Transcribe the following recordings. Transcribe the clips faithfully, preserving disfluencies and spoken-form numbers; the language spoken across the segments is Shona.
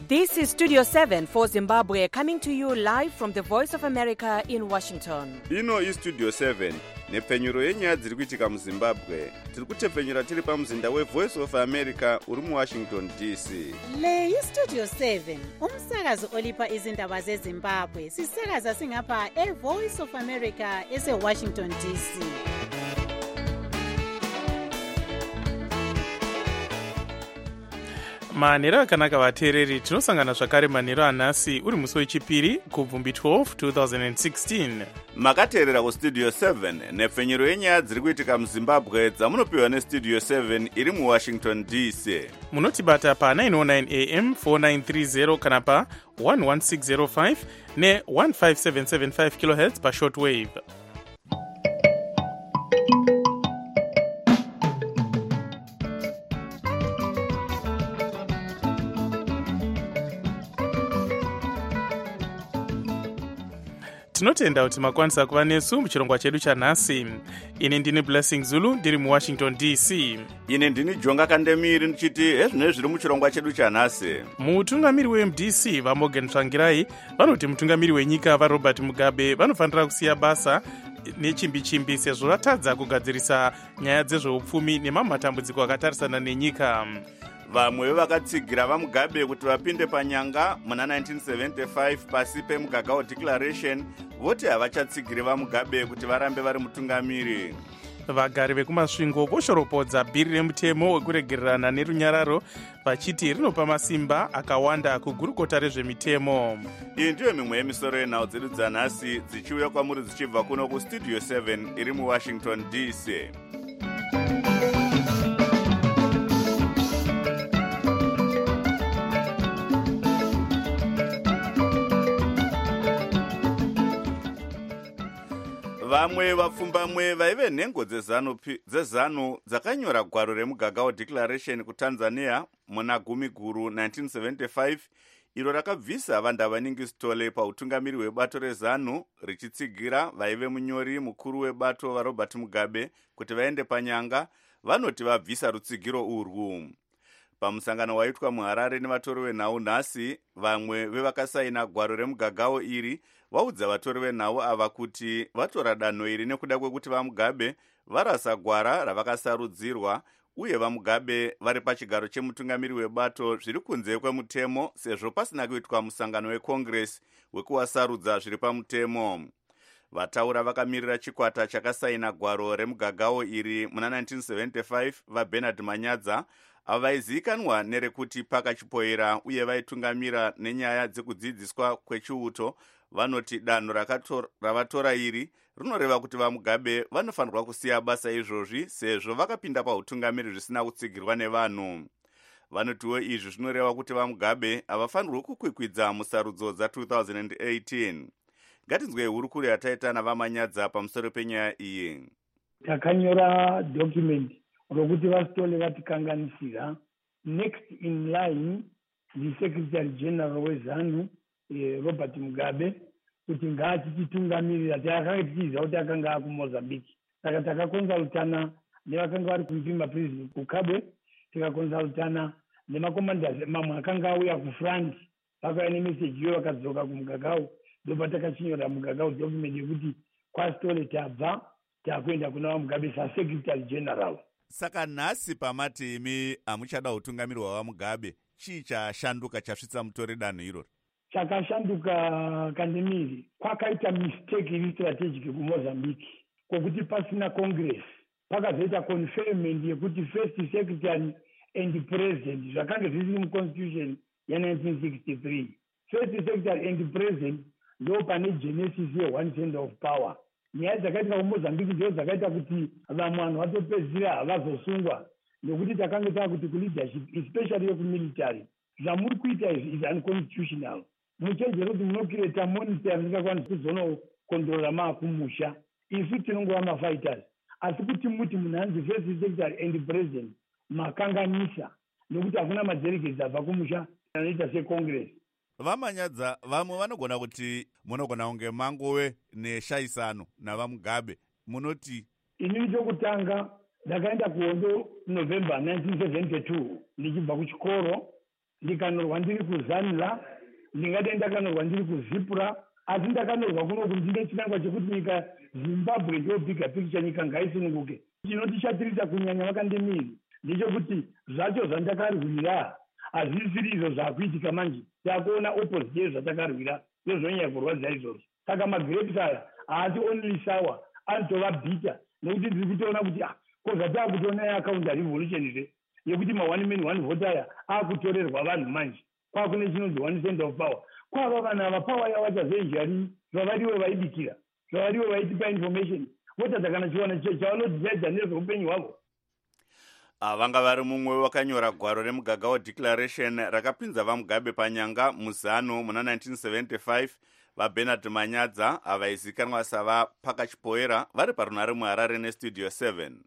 This is Studio seven for Zimbabwe, coming to you live from the Voice of America in Washington. Ino is Studio seven, nepfenyuro yenyaya dziri kuitika muZimbabwe. Tiri kutepfenyura tiri pamuzinda weVoice of America uri muWashington D C. Le iStudio seven, umsakazo olipa izindaba zeZimbabwe. Sisakaza singapha eVoice of America eseWashington D C. manhero akanaka vateereri, tinosangana zvakare manhero anhasi uri musi wechipiri kubvumbi twelve twenty sixteen. Makateerera kuStudio seven, nepfenyuro yenyaya dziri kuitika muZimbabwe dzamunopiwa neStudio seven iri muWashington D C. Munotibata pa nine oh nine A M four nine three zero kana pa one one six zero five ne one five seven seven five kilohertz pa shortwave. Tinotenda kuti makwanisa kuva nesu muchirongwa chedu chanhasi. Ine ndini Blessing Zulu ndiri muWashington D C. Ine ndini Jonga Kandemiri ndichiti ezvino zviri muchirongwa chedu chanhasi. Mutungamiri weM D C vaMorgan Tsvangirai vanoti mutungamiri wenyika vaRobert Mugabe vanofanira kusiya basa nechimbi-chimbi sezvo vatadza kugadzirisa nyaya dzezveupfumi nemamwe matambudziko akatarisana nenyika. Vamwe vevakatsigira vaMugabe kuti vapinde panyanga muna nineteen seventy-five pasi peMugagao Declaration voti havachatsigiri vaMugabe kuti varambe vari mutungamiri. Vagari vekumasvingo voshoropodza bhiri remutemo wekuregererana nerunyararo vachiti rinopa masimba akawanda kugurukota rezvemitemo. Iyi ndiyo mimwe yemisoro yenhau dzedu dzanhasi dzichiuya kwamuri dzichibva kuno kuStudio seven iri muWashington D C. Vamwe vapfumbamwe vaive nhengo dzezanu dzakanyora gwaro reMugagao Declaration kuTanzania muna gumi guru nineteen seventy-five, iro rakabvisa Vandavaningisi Stole pautungamiri hwebato rezanu richitsigira vaive munyori mukuru webato vaRobert Mugabe kuti vaende panyanga, vanoti vabvisa rutsigiro urwu. Pamusangano waitwa muHarare nevatori venhau nhasi, vamwe vevakasaina gwaro reMugagao iri vaudza vatori venhau ava kuti vatora danho iri nekuda kwekuti vaMugabe varasa gwara ravakasarudzirwa uye vaMugabe vari pachigaro chemutungamiri webato zviri kunze kwemutemo sezvo pasina kuitwa musangano weCongress wekuwasarudza zviri pamutemo. Vataura vakamirira chikwata chakasaina gwaro reMugagao iri muna nineteen seventy-five vaBernard Manyadza avaizikanwa nerekuti pakachipoera uye vaitungamira nenyaya dzekudzidziswa kwechiuto, vanoti danho ravatora iri rinoreva kuti vaMugabe vanofanirwa kusiya basa izvozvi sezvo vakapinda pautungamiri zvisina kutsigirwa nevanhu. Vanotiwo izvi zvinoreva kuti vaMugabe havafanirwi kukwikwidza musarudzo dza-twenty eighteen. Ngatinzwe hurukuro yataita navaManyadza pamusoro penyaya iyi. Takanyora document rokuti vasitole vatikanganisira. Next in line the Secretary General wezanu eh, Robert Mugabe kuti ngaachititungamirira. Takanga tichiziva kuti akanga akuMozambique, saka takakonzaltana nevakanga vari kumupima prison kuKabwe, tikakonzaltana nemacommanders mamwe akanga auya kuFront, vakauya nemeseji iyo vakadzoka kuMugagao, ndopa takachinyora Mugagao document yekuti kwasitole tabva takuenda kuna vaMugabe saSecretary General. Saka nhasi pamati imi hamuchada utungamiri hwaVaMugabe, chii chashanduka chasvitsa mutore danho iroro? Chakashanduka Kandemiri, kwakaita mistake iri strategic kuMozambique kwokuti pasina Congress pakazoita conferment yekuti first secretary and president zvakanga zvisiri muconstitution ya-nineteen sixty-three. First secretary and president ndo pane genesis ye-one cent of power. Nyaya dzakaitika kuMozambique ndidzo dzakaita kuti vamwe vanhu vatopedzisira havazosungwa nekuti takanga takuti kuleadership especially yekumilitary zvamuri kuita izvi is unconstitutional. Muchenjero kuti munokireta monitor risingakwanisi kuzonokontrora maakumusha. Isu tinongova mafighters, asi kuti muti munhu anzi first secretary and president makanganisa nekuti hakuna madelegates abva kumusha anoita secongress. Vamanyadza vamwe vanogona kuti munogona kunge mangove neshayisano navaMugabe, munoti? Inini chokutanga ndakaenda kuhondo November nineteen seventy-two ndichibva kuchikoro ndikanyorwa ndiri kuzanla, ndingade ndakanyorwa ndiri kuzipura, asi ndakanyorwa kunoku ndine chinangwa chekuti nyika Zimbabwe ndiyo bigger picture, nyika ngaisununguke. Chinotichatirisa kunyanya vakandemiri ndechekuti zvacho zvandakarwira hazvisiri izvo zvakuitika manje. Takuona opposite yezvatakarwira ndozvonyanya kurwadza izvozvo. Saka magrapes aya haasi only sour, anotova bitter, nekuti ndiri kutoona kuti ah, koza taakutoona yeacounter revolution zve yekuti ma-one man one vote aya aakutorerwa vanhu manje. Kwakune chinonzi one cent of power. Kwava vanhu ava power yavo chazvenjari zvavariwe vaibikira, zvavariwe vaitipa information, votadza kana chiwana chavanodzidzadza nezveupenyu hwavo. vanga vari mumwe wakanyora gwaro remugagao declaration rakapinza vamugabe panyanga muzano muna nineteen seventy-five. vaBernard Manyadza avaizikanwa savaPakachipoera vari parunare muHarare nestudio seven.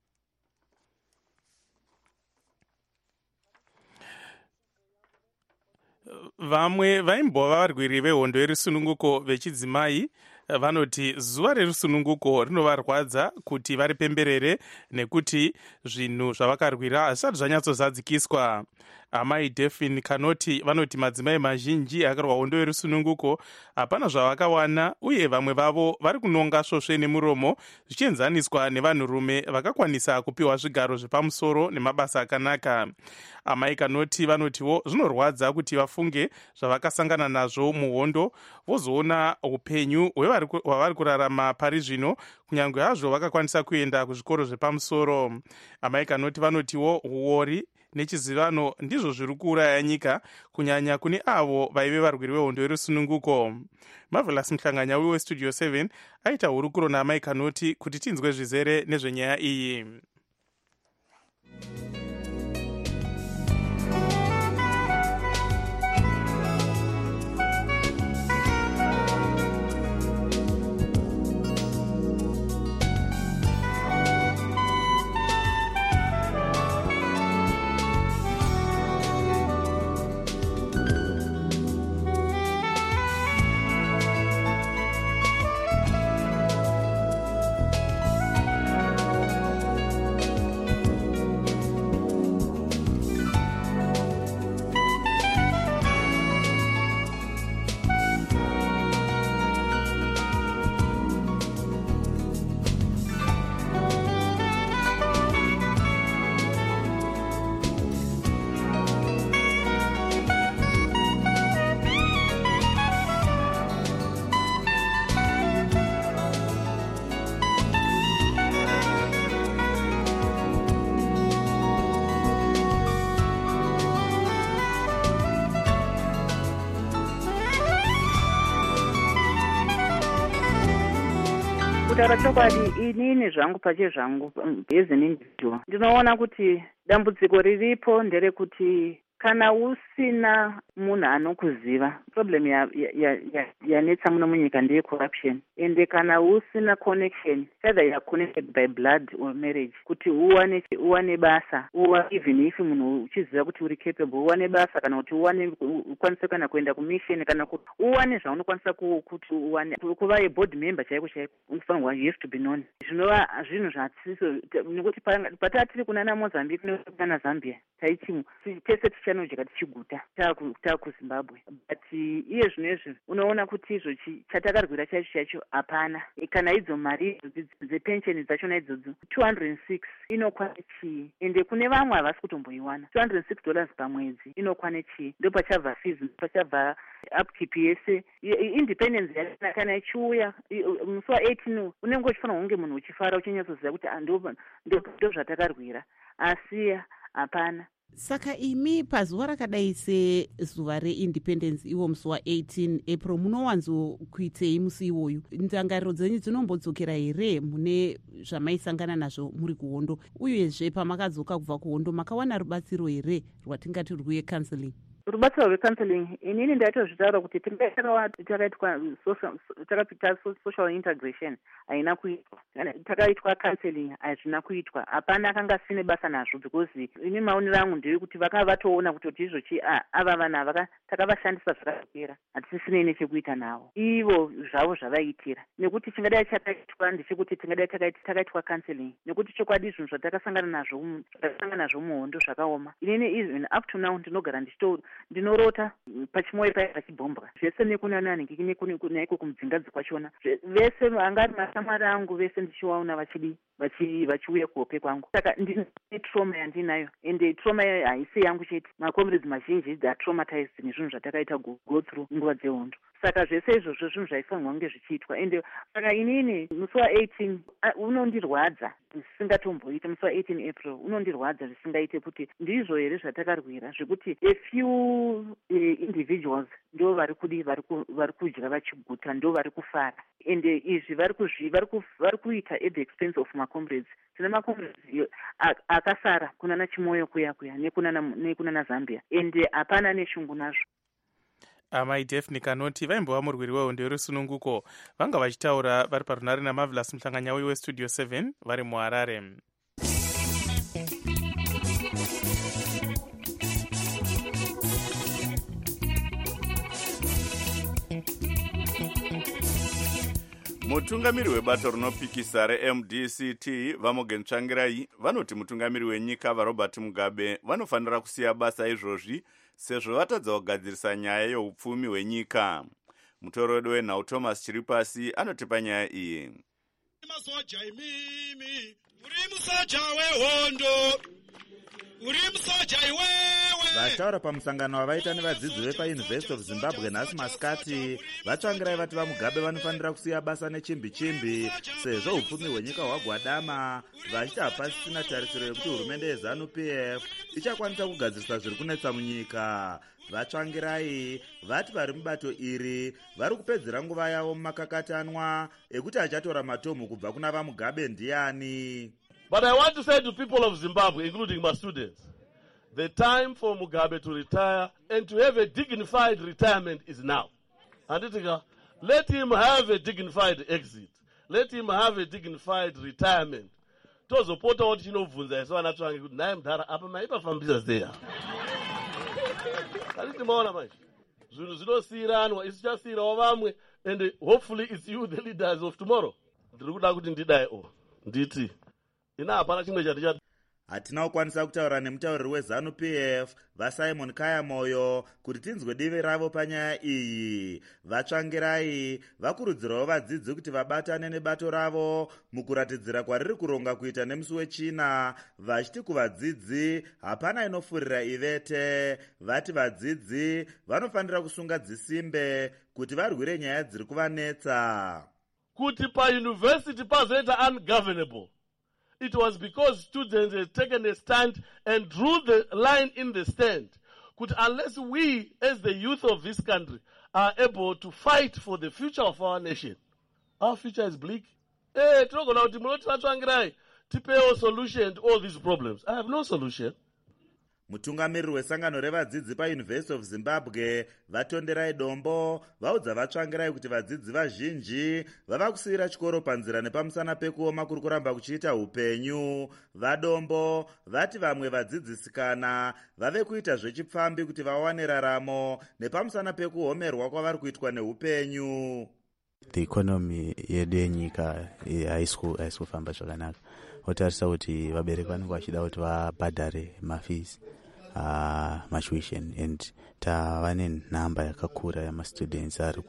Vamwe vaimbova varwiri vehondo yerusununguko vechidzimai vanoti zuva rerusununguko rinovarwadza kuti varipemberere nekuti zvinhu zvavakarwira hazvisati zvanyatsozadzikiswa. Amai Delphine Kanoti vanoti madzimai mazhinji akarwa hondo yerusununguko hapana zvavakawana, uye vamwe vavo vari kunonga svosve nemuromo zvichienzaniswa nevanhurume vakakwanisa kupiwa zvigaro zvepamusoro nemabasa akanaka. Amai Kanoti vanotiwo zvinorwadza kuti vafunge zvavakasangana nazvo muhondo vozoona upenyu hwavari kurarama pari zvino, kunyange hazvo vakakwanisa kuenda kuzvikoro zvepamusoro. Amai Kanoti vanotiwo uori nechizivano ndizvo zviri kuuraya nyika, kunyanya kune avo vaive varwiri vehondo yerusununguko. Marvelous Mhlanganya westudio seven aita hurukuro naamai Kanoti kuti tinzwe zvizere nezvenyaya iyi. kutaura chokwadi inini zvangu pache zvangu as an individual ndinoona kuti dambudziko riripo nderekuti kana usina munhu anokuziva, problem yanetsa muno munyika ndeye corruption, ende kana usina connection, either you are connected by blood or marriage, kuti uwane uwane basa, uwa even if munhu uchiziva kuti uri capable, uwane basa kana kuti uwane ukwanise kana kuenda kumission kana kuti uwane zvaunokwanisa kuti uwane kuva a board member chaiko chaiko, unofanirwa you have to be known. Zvinova zvinhu zvatsiso nekuti patatiri kunana Mozambique nekuna Zambia taichimwe tese tichanojeka tichiguta takuzimbabwe, but iye zvinezvi unoona kuti izvo chatakarwira chacho chacho hapana. Kana idzo mari dzepensheni dzachona idzodzo two hundred six inokwana chii, ende kune vamwe havasi kutomboiwana two hundred six dollars pamwedzi inokwana chii, ndo pachabva fees, pachabva upkeep yese independence yakana kana ichiuya musi wa eighteen unenge uchifanira kunge munhu uchifara uchinyatsoziva kuti ndo zvatakarwira, asi hapana. Saka imi pazuva rakadai sezuva reindependence iwo musi wa eighteen April munowanzokuitei musi iwoyu? Ndangariro dzenyu dzinombodzokera here mune zvamaisangana nazvo muri kuhondo, uyezve pamakadzoka kubva kuhondo makawana rubatsiro here rwatingati rwuye counseling? rubatsiro rwecounseling inini ndaitozvitaura kuti takaitwa takapita social integration haina kuitwa, takaitwa counseling hazvina kuitwa, hapana akanga asine basa nazvo, because ini maonero angu ndeyekuti vakava vatoona kuti izvochi ava vana takavashandisa zvakapera, hatisisine nechekuita navo ivo zvavo zvavaitira, nekuti chingadai chakaitwa ndechekuti tingadai takaitwa counseling, nekuti chokwadi zvinhu zvatakasangana nazvo takasangana nazvo muhondo zvakaoma. Inini even up to now ndinogara ndichito ndinorota pachimoyo paya pachibhombwa zvese nekunananhingi naiko kumudzingadzi kwachona, vese vangari masamari angu vese ndichivaona vachidi vachiuya kuhope kwangu. Saka ndine trauma yandinayo, ende trauma yayo haisi yangu chete, macomrades mazhinji dzatraumatized nezvinhu zvatakaita go through nguva dzehondo. Saka zvese izvozvo zvinhu zvaifanirwa kunge zvichiitwa, ende saka inini musi wa-eighteen unondirwadza zvisingatomboita, musi wa-eighteen April unondirwadza zvisingaite, kuti ndizvo here zvatakarwira zvekuti a few uh, individuals ndo vari kudi vari kudya vachiguta, ndo vari kufara, ende izvi vari kuita at the expense of macomrades. Tine macomrades akasara kunana Chimoyo kuya kuya nekunana Zambia, ende hapana neshungu nazvo. amai Daphne Kanoti vaimbova murwiri wehondo yerusununguko vanga vachitaura vari parunare naMarvelous Muhlanganyauyi westudio seven vari muHarare. mutungamiri webato rinopikisa reM D C T Vamogen Tsvangirai vanoti mutungamiri wenyika vaRobert Mugabe vanofanira kusiya basa izvozvi sezvo vatadza kugadzirisa nyaya yeupfumi hwenyika. Mutoredo wenhau Thomas Chiripasi anotipa nyaya iyi. Masoja imimi uri musoja wehondo uri musoja iwewe. Vataura pamusangano wavaita nevadzidzi vepaUniversity of Zimbabwe nhasi masikati, vatsvangirai vati vaMugabe vanofanira kusiya basa nechimbi chimbi sezvo upfumi hwenyika hwagwadama, vachiti hapasisina tarisiro yekuti hurumende yeZanu-P F ichakwanisa kugadzirisa zviri kunetsa munyika. Vatsvangirai vati vari mubato iri vari kupedzera nguva yavo mumakakatanwa ekuti achatora matomu kubva kuna vaMugabe ndiani. But I want to say to people of Zimbabwe, including my students, the time for Mugabe to retire and to have a dignified retirement is now. Anditika, let him have a dignified exit. Let him have a dignified retirement. Tozopota wati chinovhunza yeso vanatsvange kuti naye mudhara apa maipafambisa seya. Handiti maona manje. Zvinhu zvinosiyiranwa, isu chasiyirawo vamwe, and hopefully it's you the leaders of tomorrow. Ndiri kuda kuti ndidai o. Nditi. Ina hapana chimwe chati hatina kukwanisa kutaura nemutauriri weZanu-P F vaSimon Kayamoyo kuti tinzwe divi ravo panyaya iyi. Vatsvangirai vakurudzirawo vadzidzi kuti vabatane nebato ravo mukuratidzira kwariri kuronga kuita nemusi wechina, vachiti kuvadzidzi hapana inofurira ivete. Vati vadzidzi vanofanira kusunga dzisimbe kuti varwire nyaya dziri kuvanetsa. Kuti pauniversity pazoita ungovernable, it was because students had taken a stand and drew the line in the stand. Kuti unless we, as the youth of this country, are able to fight for the future of our nation, our future is bleak. Eh, tinogona kuti munoti vatsvangirai tipewo solution to all these problems. I have no solution. Mutungamiriri wesangano revadzidzi paUniversity of Zimbabwe vatonderai dombo vaudza vatsvangirai kuti vadzidzi vazhinji vava kusiyira chikoro panzira nepamusana pekuoma kuri kuramba kuchiita upenyu. Vadombo vati vamwe vadzidzisikana vave kuita zvechipfambi kuti vawane raramo nepamusana pekuhomerwa kwavari kuitwa neupenyu. The economy yedu yenyika haisi kufamba zvakanaka. Otarisa kuti vabereki vanenge vachida kuti vabhadhare mafees uh, matuition, and tava nenhamba yakakura yamastudents ari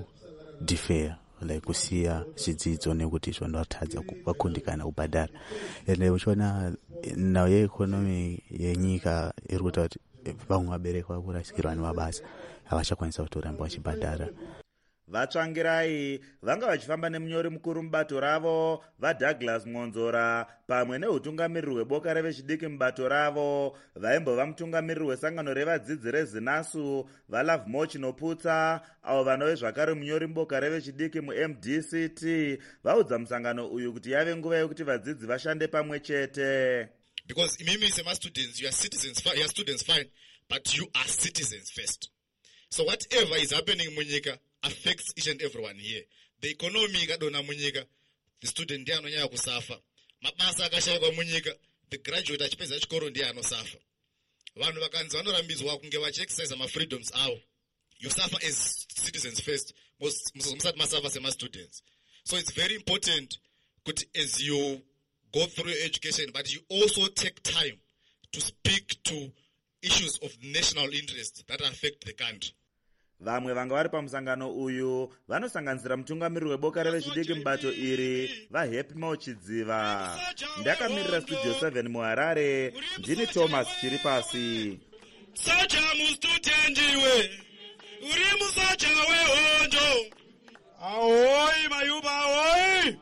kudefer like kusiya zvidzidzo nekuti zvandovatadza vakundikana kubhadhara. Ende uchiona nhau yeekonomi yenyika iri kuita kuti vamwe vabereki vakurasikirwa nemabasa havachakwanisa kutoramba vachibhadhara. Vatsvangirai vanga vachifamba nemunyori mukuru mubato ravo vaDouglas Ngonzora pamwe neutungamiriri hweboka revechidiki mubato ravo, vaimbova mutungamiriri wesangano revadzidzi reZinasu vaLove Moch Noputsa, avo vanove zvakare munyori muboka revechidiki muM D C T, vaudza musangano uyu kuti yave nguva yekuti vadzidzi vashande pamwe chete. Because imimi sema students, you are citizens, you are students fine, but you are citizens first. So whatever is happening munyika affects each and everyone here. The economy kadona munyika, the student ndiye anonyanya kusafa. Mabasa akashayikwa munyika, the graduate achipedza chikoro ndiye anosafa. Vanhu vakanzi vanorambidzwa kunge vachiexercise ma freedoms avo. You suffer as citizens first, musati masafa sema students. So it's very important as you go through your education, but you also take time to speak to issues of national interest that affect the country. Vamwe vanga vari pamusangano uyu vanosanganisira mutungamiriri weboka revechidiki mubato iri vaHappy Mauchidziva. Ndakamirira Studio seven muHarare, ndini Thomas chiri pasi. Sacha mustutendiwe uri musacha wehonjo. Ahoy mayuba ahoy.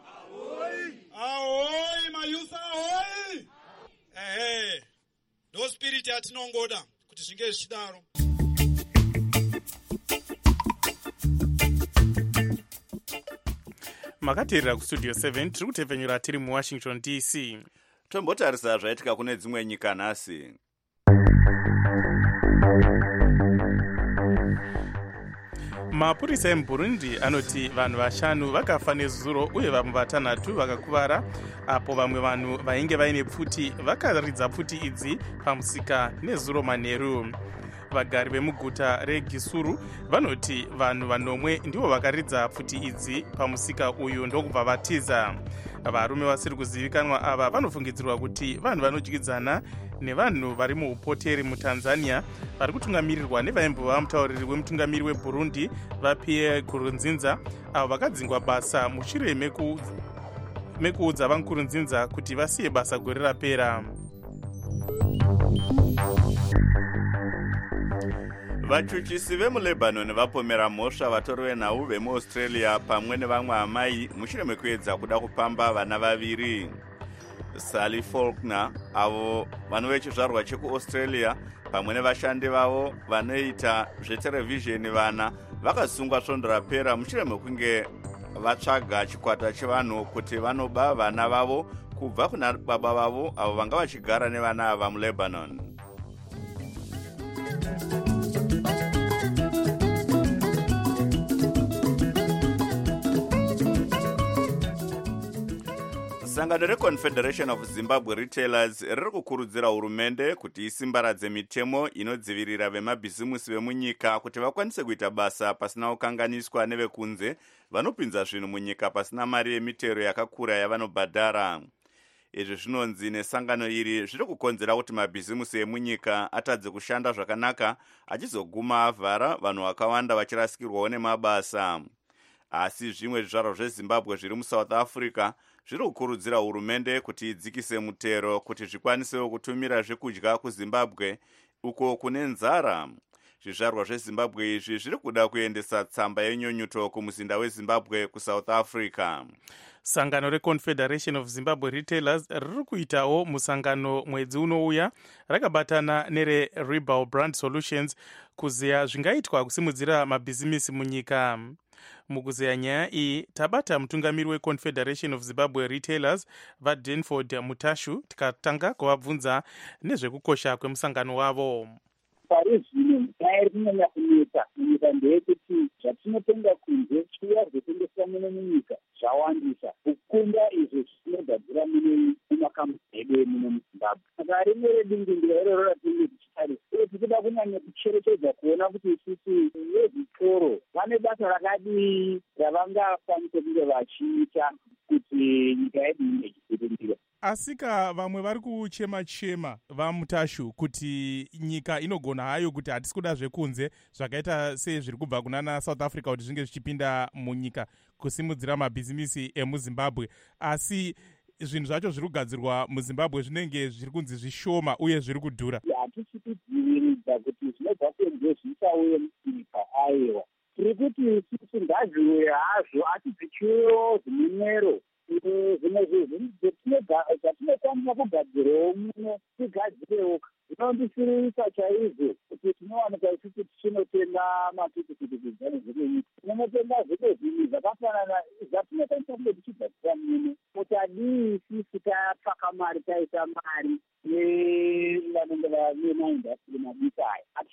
Ahoy mayusa ahoy. Eh, ndo spirit yatinongoda kuti zvinge zvichidaro. makateerera kustudio seven tiri kutepfenyura tiri muwashington D C. Tombotarisa zvaitika kune dzimwe nyika nhasi. mapurisa emuburundi anoti vanhu vashanu vakafa nezuro uye vamwe vatanhatu vakakuvara apo vamwe vanhu vainge vaine pfuti vakaridza pfuti idzi pamusika nezuro manheru. Vagari vemuguta reGisuru vanoti vanhu vanomwe ndivo vakaridza pfuti idzi pamusika uyu ndokubva vatiza. Varume vasiri kuzivikanwa ava vanofungidzirwa kuti vanhu vanodyidzana nevanhu vari muupoteri muTanzania vari kutungamirirwa nevaimbova mutauriri wemutungamiri weBurundi vaPierre Nkurunziza, avo vakadzingwa basa mushure mekuudza vaNkurunziza kuti vasiye basa gore rapera. Vachuchisi vemuLebanon vapomera mhosva vatori venhau vemuAustralia pamwe nevamwe amai mushure mekuedza kuda kupamba vana vaviri. Sally Faulkner, avo vanhu vechizvarwa chekuAustralia pamwe nevashandi vavo vanoita zveterevhizheni vana vakasungwa svondo rapera mushure mekunge vatsvaga chikwata chevanhu kuti vanoba vana vavo kubva kuna baba vavo avo vanga vachigara nevana ava muLebanon. Sangano reConfederation of Zimbabwe Retailers riri kukurudzira hurumende kuti isimbaradze mitemo inodzivirira vemabhizimusi vemunyika kuti vakwanise kuita basa pasina kukanganiswa nevekunze vanopinza zvinhu munyika pasina mari yemitero yakakura yavanobhadhara. Izvi zvinonzi nesangano iri zviri kukonzera kuti mabhizimusi emunyika atadze kushanda zvakanaka achizoguma avhara vanhu vakawanda vachirasikirwawo nemabasa. Asi zvimwe zvizvarwa zveZimbabwe zviri muSouth Africa zviri kukurudzira hurumende kuti idzikise mutero kuti zvikwanisewo kutumira zvekudya kuZimbabwe uko kune nzara. Zvizvarwa zveZimbabwe izvi zviri kuda kuendesa tsamba yenyonyuto kumuzinda weZimbabwe kuSouth Africa. Sangano reConfederation of Zimbabwe Retailers riri kuitawo musangano mwedzi unouya rakabatana nereRebel Brand Solutions kuzeya zvingaitwa kusimudzira mabhizimisi munyika. Mukuzeya nyaya iyi tabata mutungamiri weConfederation of Zimbabwe Retailers vaDenford Mutashu tikatanga kuvabvunza nezvekukosha kwemusangano wavo. Pari zvino nyaya iri kunyanya kunetsa munyika ndeyekuti zvatinotenga kunze zviya zvotengeswa muno munyika zvawandisa kukunda izvo zvinogadzira muno mumakamuri edu muno muZimbabwe. Saka rimwe redingindira iroro ratinenge tichitarisa uye tichida kunyanya kucherechedza kuona kuti isusu vezvitoro vane basa rakadii ravangakwanisa kunge vachiita kuti nyika yedu inge ichibudirira. Asika vamwe vari kuchema-chema vaMutashu kuti nyika inogona hayo kuti hatisi kuda zvekunze zvakaita sezviri kubva kunana South Africa kuti zvinge zvichipinda munyika kusimudzira mabhizimisi emuZimbabwe, asi zvinhu zvacho zviri kugadzirwa muZimbabwe zvinenge zviri kunzi zvishoma uye zviri kudhura. Hatisi kudziviridza kuti zvinobva kunze zvichauye munyika aiwa. Tiri kuti isusu ngazviuye hazvo asi zvichiuyewo zvinemwero. Zvimwe zvatinokwanisa kugadzirawo muno tigadzirewo zvinondisirisa chaizvo kuti tinowanika isusu tichinotenga mapikipiki kuzari zvemunyika. Tinonotenga zvimwe zvinhu zvakafanana zvatinokwanisa kunge tichigadzira muno kuti adii isusu tatsvaka mari taita mari nevanenge vane maindastri madiki aya.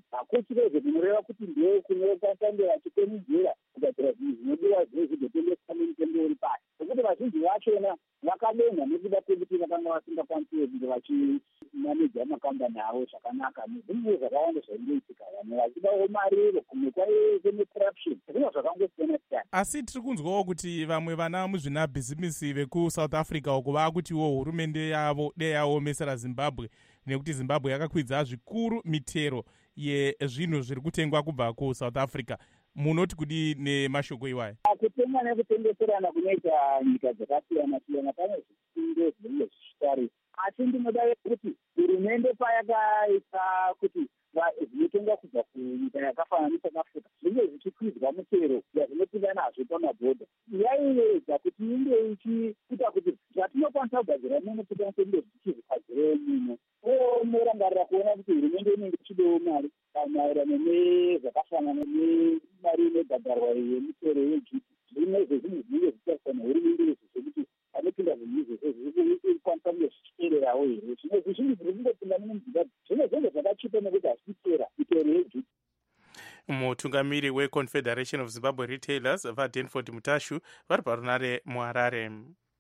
hakusi kwezve kunoreva kuti ndeo kunokatambira chikonidzera kugadzira zvinhu zvinodiwa zvine zvigotengeswa nemutengo uri pasi, nekuti vazhinji vachona vakadonha nekuda kwekuti vakanga vasingakwanisiwe kunge vachimaneja makambani avo zvakanaka nezvinhu zvakawanda zvaingoitika, vamwe vachidawo mariro, kumwe kwaive necorruption, zvinhu zvakangosiyana siyana. Asi tiri kunzwawo kuti vamwe vana muzvinabhizimisi vekusouth africa uko vakutiwo hurumende yavo dei yaomesera zimbabwe nekuti zimbabwe yakakwidza zvikuru mitero yezvinhu zviri kutengwa kubva kusouth africa. Munoti kudi nemashoko iwayo? Kutenga nekutengeserana kunoita nyika dzakasiyana siyana pane zvifundo zvinenge zvichitarisa, asi ndinoda kuti hurumende payakaita kuti zvinotengwa kubva kunyika yakafanana nesouth africa zvinge zvichikwidzwa mutero yazvinopinda nazvo pamabhodha, yaiedza kuti inge ichiita kuti zvatinokwanisa kugadzira muno tikwanise kunge zvichizvigadzirawo muno. Morangarira kuona kuti hurumende inenge ichidawo mari maererano nezvakafanana nemari inobhadharwa yemitero yeGP. Zvimwe zvezvinhu zvinenge zvichitariswa nehurumende izvi zvekuti anopinda zvinhu izvozvo zvirikukwanisa kunge zvichiteererawo here. Zvimwe zvezvinhu zviri kungopinda muzimbabwe zvimwe zvinenge zvakachipa nekuti hazvichiteera mitero yeGP. Mutungamiri weConfederation of Zimbabwe Retailers vaDenford Mutashu vari parunare muHarare.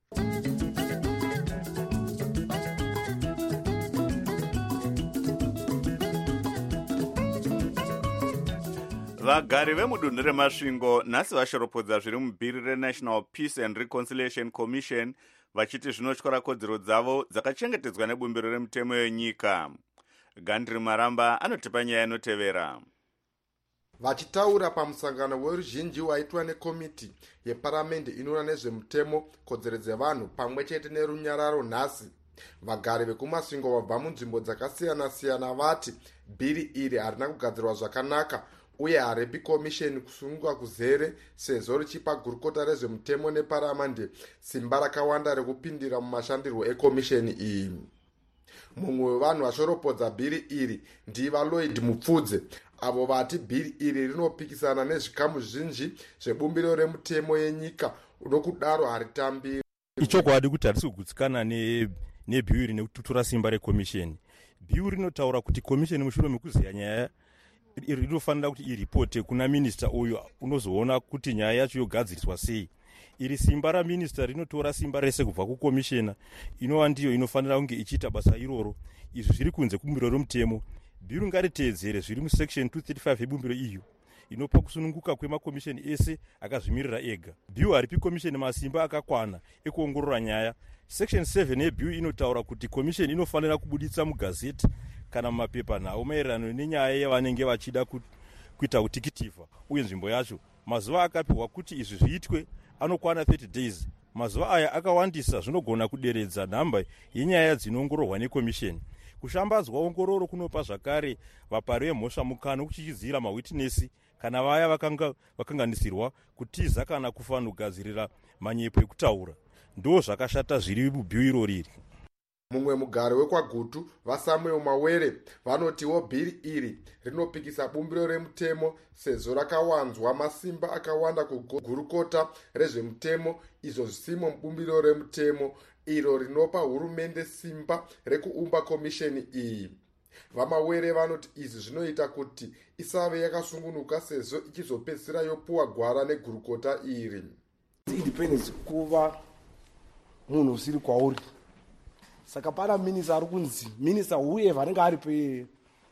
vagari vemudunhu remasvingo nhasi vashoropodza zviri mubhiri reNational Peace and Reconciliation Commission vachiti zvinotyora kodzero dzavo dzakachengetedzwa nebumbiro remutemo yenyika. Gandri Maramba anotipa nyaya inotevera. Vachitaura pamusangano weruzhinji waitwa nekomiti yeparamende inoona nezvemutemo, kodzero dzevanhu pamwe chete nerunyararo nhasi, vagari vekumasvingo vabva munzvimbo dzakasiyana siyana vati bhiri iri harina kugadzirwa zvakanaka uye haripi komisheni kusununguka kuzere sezvo richipa gurukota rezvemutemo neparamende simba rakawanda rekupindira mumashandirwo ekomisheni iyi. Mumwe wevanhu vashoropodza bhiri iri ndiva Lloyd Mupfudze, avo vati bhiri iri rinopikisana nezvikamu zvinji zvebumbiro remutemo yenyika nokudaro haritambiri. Ichokwadi kuti harisi kugutsikana nebhiu iri nekututura simba rekomisheni. Bhiu rinotaura kuti komisheni mushure mekuziya nyaya rinofanira kuti iripote kuna minista uyo unozoona kuti nyaya yacho yogadziriswa sei. Iri simba raminista rinotora simba rese kubva kukomishena inova ndiyo inofanira kunge ichiita basa iroro. Izvi zviri kunze kubumbiro romutemo. Bhiru ngaritedzere zviri musection two thirty-five yebumbiro iyo inopa kusununguka kwemakomisheni ese akazvimirira ega. Bhiu haripi komisheni masimba akakwana ekuongorora nyaya. Section seven yebhiu inotaura kuti komisheni inofanira kubuditsa mugazeti kana mumapepa nhau maererano nenyaya yavanenge vachida kuita utikitivha uye nzvimbo yacho. Mazuva akapiwa kuti izvi zviitwe anokwana thirty days. Mazuva aya akawandisa zvinogona kuderedza nhamba yenyaya dzinoongororwa nekomisheni. Kushambadzwa ongororo kunopa zvakare vapari vemhosva mukano kuchichidzira mawitnesi kana vaya vakanga vakanganisirwa kutiza kana kufanira kugadzirira manyepo ekutaura. Ndo zvakashata zviri mubhiu irori. Mumwe mugari wekwagutu vaSamuel Mawere vanotiwo bhiri iri rinopikisa bumbiro remutemo sezvo rakawanzwa masimba akawanda kugurukota rezvemutemo izvo zvisimo mubumbiro remutemo iro rinopa hurumende simba rekuumba komisheni iyi. VaMawere vanoti izvi zvinoita kuti isave yakasungunuka sezvo ichizopedzisira yopuwa gwara negurukota iri. Independence kuva munhu usiri kwauri. Saka pana minisa ari kunzi minisa whoever anenge ari pe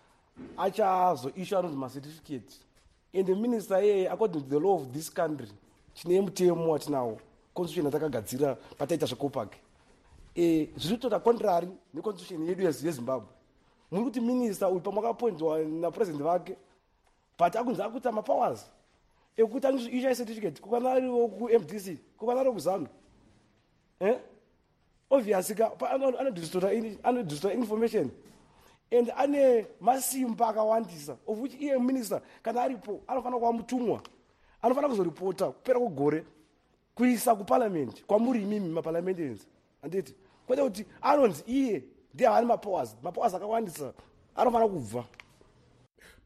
achazoissue anonzi macertificate, and the minister yeye according to the law of this country chine mutemo watinawo constitution yatakagadzira pataita zveCOPAC e zviri kutoita contrary neconstitution yedu yeZimbabwe. Muri kuti minista uyu pamakapointwa napresident vake but akunzi akuita mapowers ekuti anoissue certificate kukana ariwo ku-M D C kukana ari kuZANU eh obviously anodistorta information and ane masimba akawandisa of which iye minister kana aripo anofanira kuva mutumwa, anofanira kuzoripota kupera kugore kuisa kuparliament kwamuri imimi maparliamentarians anditi kwete kuti anonzi iye ndiye ane mapowers mapowers akawandisa anofanira kubva.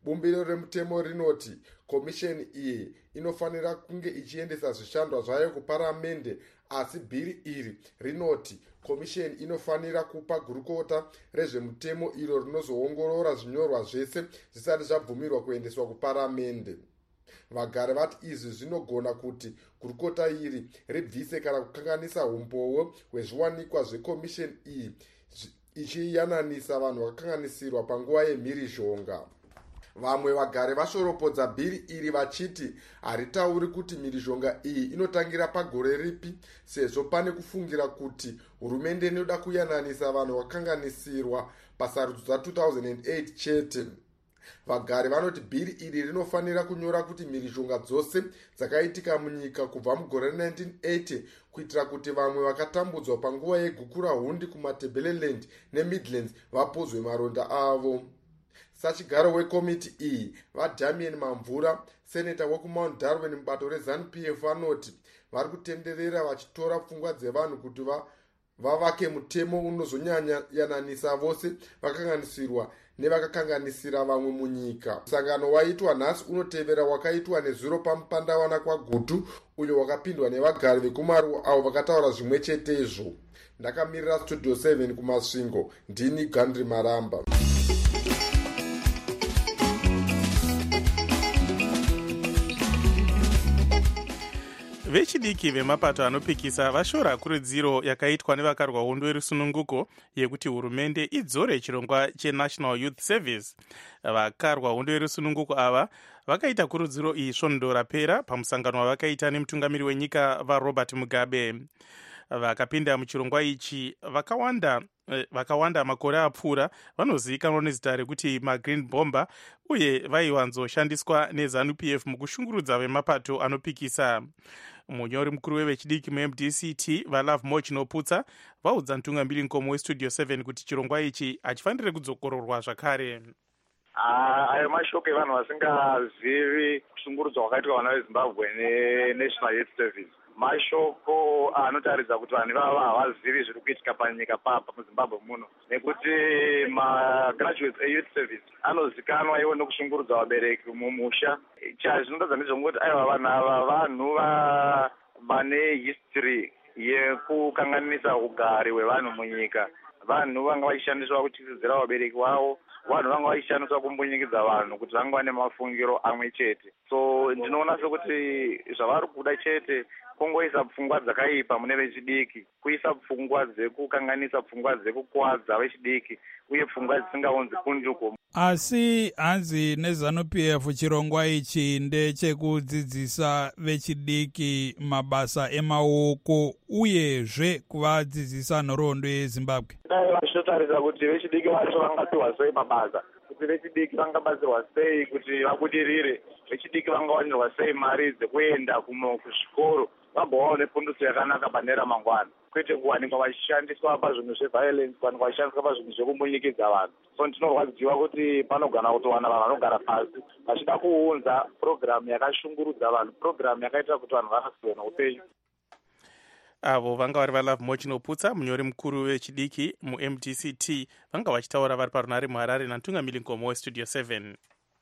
bumbiro remutemo rinoti komisheni iyi inofanira kunge ichiendesa zvishandwa zvayo kuparamende, asi bhiri iri rinoti komisheni inofanira kupa gurukota rezvemutemo iro rinozoongorora zvinyorwa zvese zvisati zvabvumirwa kuendeswa kuparamende. Vagari vati izvi zvinogona kuti gurukota iri ribvise kana kukanganisa umboo hwezviwanikwa zvekomisheni iyi ichiyananisa vanhu vakakanganisirwa panguva yemhirizhonga. Vamwe vagari vashoropodza bhiri iri vachiti haritauri kuti mhirizhonga iyi inotangira pagore ripi, sezvo pane kufungira kuti hurumende inoda kuyananisa vanhu vakakanganisirwa pasarudzo dza two thousand eight chete. Vagari vanoti bhiri iri rinofanira kunyora kuti mhirizhonga dzose dzakaitika munyika kubva mugore nineteen eighty kuitira kuti vamwe vakatambudzwa panguva yegukura hundi kumatebeleland neMidlands vapozwe maronda avo. Sachigaro wekomiti iyi vaDamian Mamvura, seneta wekumount Darwin mubato reZANU-P F, vanoti vari kutenderera vachitora pfungwa dzevanhu kuti va vavake mutemo unozonyanya yananisa vose vakakanganisirwa nevakakanganisira vamwe munyika. Musangano waitwa nhasi unotevera wakaitwa nezuro pamupandawana kwaGutu uyo wakapindwa nevagari vekumaruwa avo vakataura zvimwe chetezvo. Ndakamirira Studio seven kumasvingo, ndini Gandri Maramba. Vechidiki vemapato anopikisa vashora kurudziro yakaitwa nevakarwa hondo yerusununguko yekuti hurumende idzore chirongwa cheNational Youth Service. Vakarwa hondo yerusununguko ava vakaita kurudziro iyi svondo rapera pamusangano wavakaita nemutungamiri wenyika vaRobert Mugabe. Vakapinda muchirongwa ichi vakawanda vakawanda makore apfuura vanozivikanwa nezita rekuti magreen bomber uye vaiwanzoshandiswa neZANU-P F mukushungurudza vemapato anopikisa. Munyori mukuru wevechidiki muM D C T vaLove Moch Noputsa vaudza mutungamiri nkomo weStudio seven kuti chirongwa ichi hachifanire kudzokororwa zvakare. Ayo mashoko evanhu vasingazivi kushungurudzwa kwakaitwa vana veZimbabwe neNational Youth Service. Mashoko anotaridza kuti vanhu ivava havazivi zviri kuitika panyika papa muZimbabwe muno, nekuti magraduates eYouth Service anozikanwa iwo nokushungurudza vabereki mumusha. Chazvinotaridza ndezvekuti aiva vanhu ava vanhu vane history yekukanganisa ugari hwevanhu munyika. Vanhu vanga vachishandiswa kutyisidzira vabereki vavo, vanhu vanga vachishandiswa kumbunyikidza vanhu kuti vanga vane mafungiro amwe chete. So ndinoona sekuti zvavari kuda chete kungoisa pfungwa dzakaipa mune vechidiki, kuisa pfungwa dzekukanganisa, pfungwa dzekukuwadza vechidiki, uye pfungwa dzisingaonzi kunjuko. Asi hanzi neZANU-P F chirongwa ichi ndechekudzidzisa vechidiki mabasa emaoko uyezve kuvadzidzisa nhoroondo yeZimbabwe. Dai vachitotarisa kuti vechidiki vacho vangapiwa sei mabasa, kuti vechidiki vangabatsirwa sei kuti vabudirire, vechidiki vangawanirwa sei mari dzekuenda kuzvikoro vagovawo nepundutso yakanaka pane ramangwana, kwete kuwanikwa vachishandiswa pazvinhu zveviolence, kuwanikwa vachishandiswa pazvinhu zvekumbunyikidzwa vanhu. So ndinorwadziwa kuti panogona kutowana vanhu vanogara pasi vachida kuunza programu yakashungurudza vanhu, programu yakaita kuti vanhu varasiwe noupenyu. Avo vanga vari vaLove Moch Noputsa, munyori mukuru wechidiki muM D C T, vanga vachitaura vari parunare muHarare namutungamiri nkomo weStudio seven.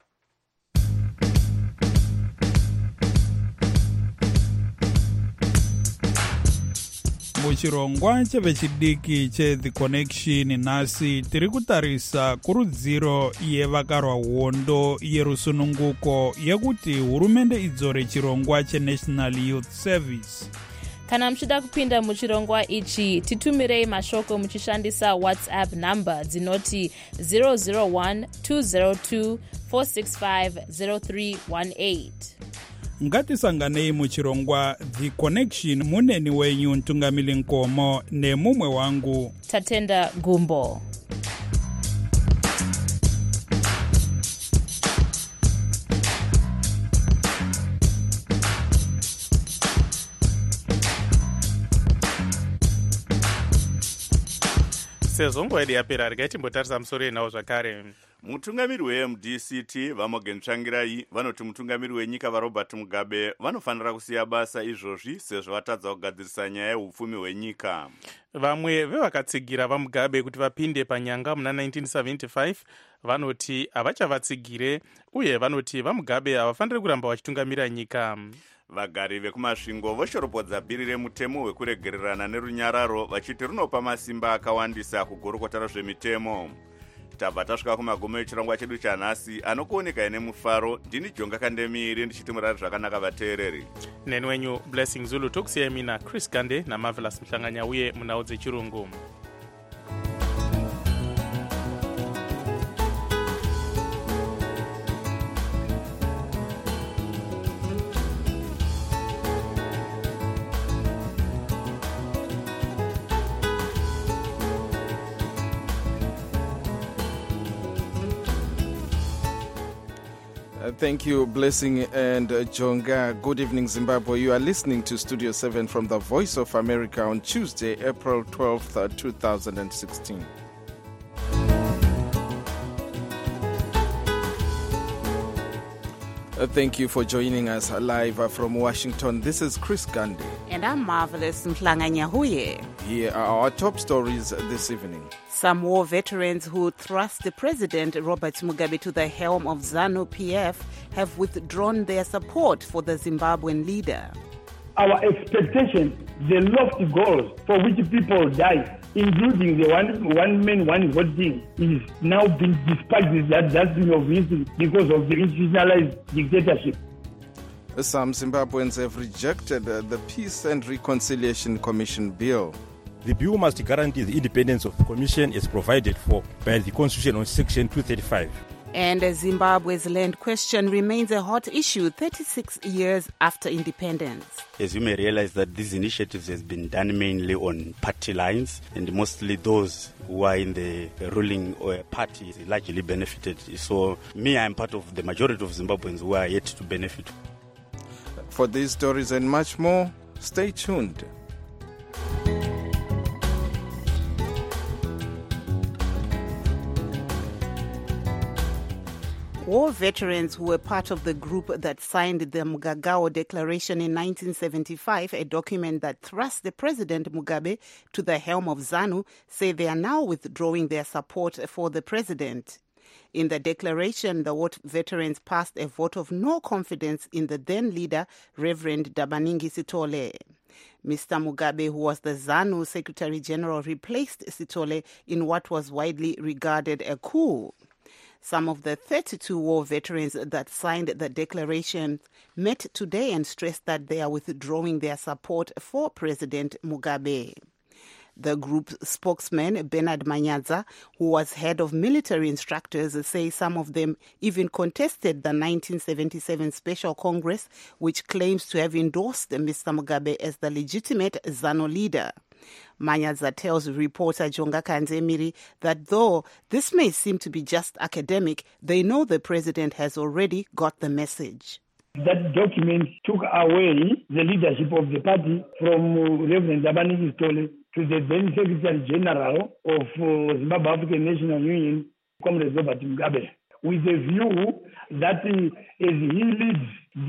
Muchirongwa chevechidiki cheThe Connection nhasi tiri kutarisa kurudziro yevakarwa hondo yerusununguko yekuti hurumende idzore chirongwa cheNational Youth Service. Kana muchida kupinda muchirongwa ichi, titumirei mashoko muchishandisa WhatsApp number dzinoti zero zero one two zero two four six five zero three one eight. Ngatisanganei muchirongwa The Connection muneni wenyu Ntungamili Nkomo nemumwe wangu Tatenda Gumbo. Sezvo nguva yedu yapera regai timbotarisa musoro yenhau zvakare. mutungamiri we-M D C T vamogen tsvangirai vanoti mutungamiri wenyika varobert mugabe vanofanira kusiya basa izvozvi sezvo vatadza kugadzirisa nyaya yeupfumi hwenyika. vamwe vevakatsigira vamugabe kuti vapinde panyanga muna nineteen seventy-five vanoti havachavatsigire uye vanoti vamugabe havafaniri kuramba vachitungamira nyika. vagari vekumasvingo voshoropodza bhiri remutemo wekuregererana nerunyararo vachiti runopa masimba akawandisa kugorokota zvemitemo. tabva tasvika kumagumo echirongwa chedu chanhasi anokuoneka ine mufaro. ndini jonga kandemiri ndichiti murari zvakanaka vateereri. neni wenyu Blessing Zulu tokusiyai mina Chris Gande naMarvelous Mhlanganya uye munhau dzechirungu. Uh, thank you, Blessing and uh, Jonga. Good evening, Zimbabwe. You are listening to Studio seven from the Voice of America on Tuesday, April twelfth, uh, two thousand sixteen. Uh, thank you for joining us live uh, from Washington. This is Chris Gandhi. And I'm Marvelous Mhlanganya Huye. Here are our top stories this evening. Some war veterans who thrust the President Robert Mugabe to the helm of ZANU P F have withdrawn their support for the Zimbabwean leader. Our expectation, the lofty goals for which people die, including the one, one man, one vote thing, is now being despised. That, that's been obvious because of the institutionalized dictatorship. Some Zimbabweans have rejected uh, the Peace and Reconciliation Commission bill. The bill must guarantee the independence of the Commission as provided for by the Constitution on Section two thirty-five. And Zimbabwe's land question remains a hot issue thirty-six years after independence. As you may realize that these initiatives has been done mainly on party lines, and mostly those who are in the ruling party largely benefited. So me, I am part of the majority of Zimbabweans who are yet to benefit. For these stories and much more, stay tuned. War veterans who were part of the group that signed the Mugagao Declaration in nineteen seventy-five, a document that thrust the President Mugabe to the helm of ZANU, say they are now withdrawing their support for the president. In the declaration, the war veterans passed a vote of no confidence in the then leader, Reverend Dabaningi Sithole. Mister Mugabe, who was the ZANU Secretary General, replaced Sithole in what was widely regarded a coup. Some of the thirty-two war veterans that signed the declaration met today and stressed that they are withdrawing their support for President Mugabe. The group spokesman, Bernard Manyaza, who was head of military instructors, say some of them even contested the nineteen seventy-seven Special Congress, which claims to have endorsed Mister Mugabe as the legitimate ZANU leader. Manyaza tells reporter Jonga Kanzemiri that though this may seem to be just academic, they know the president has already got the message. That document took away the leadership of the party from uh, Reverend Dabaningi Sithole to the then Secretary General of uh, Zimbabwe African National Union, Comrade Robert Mugabe, with the view that uh, as he leads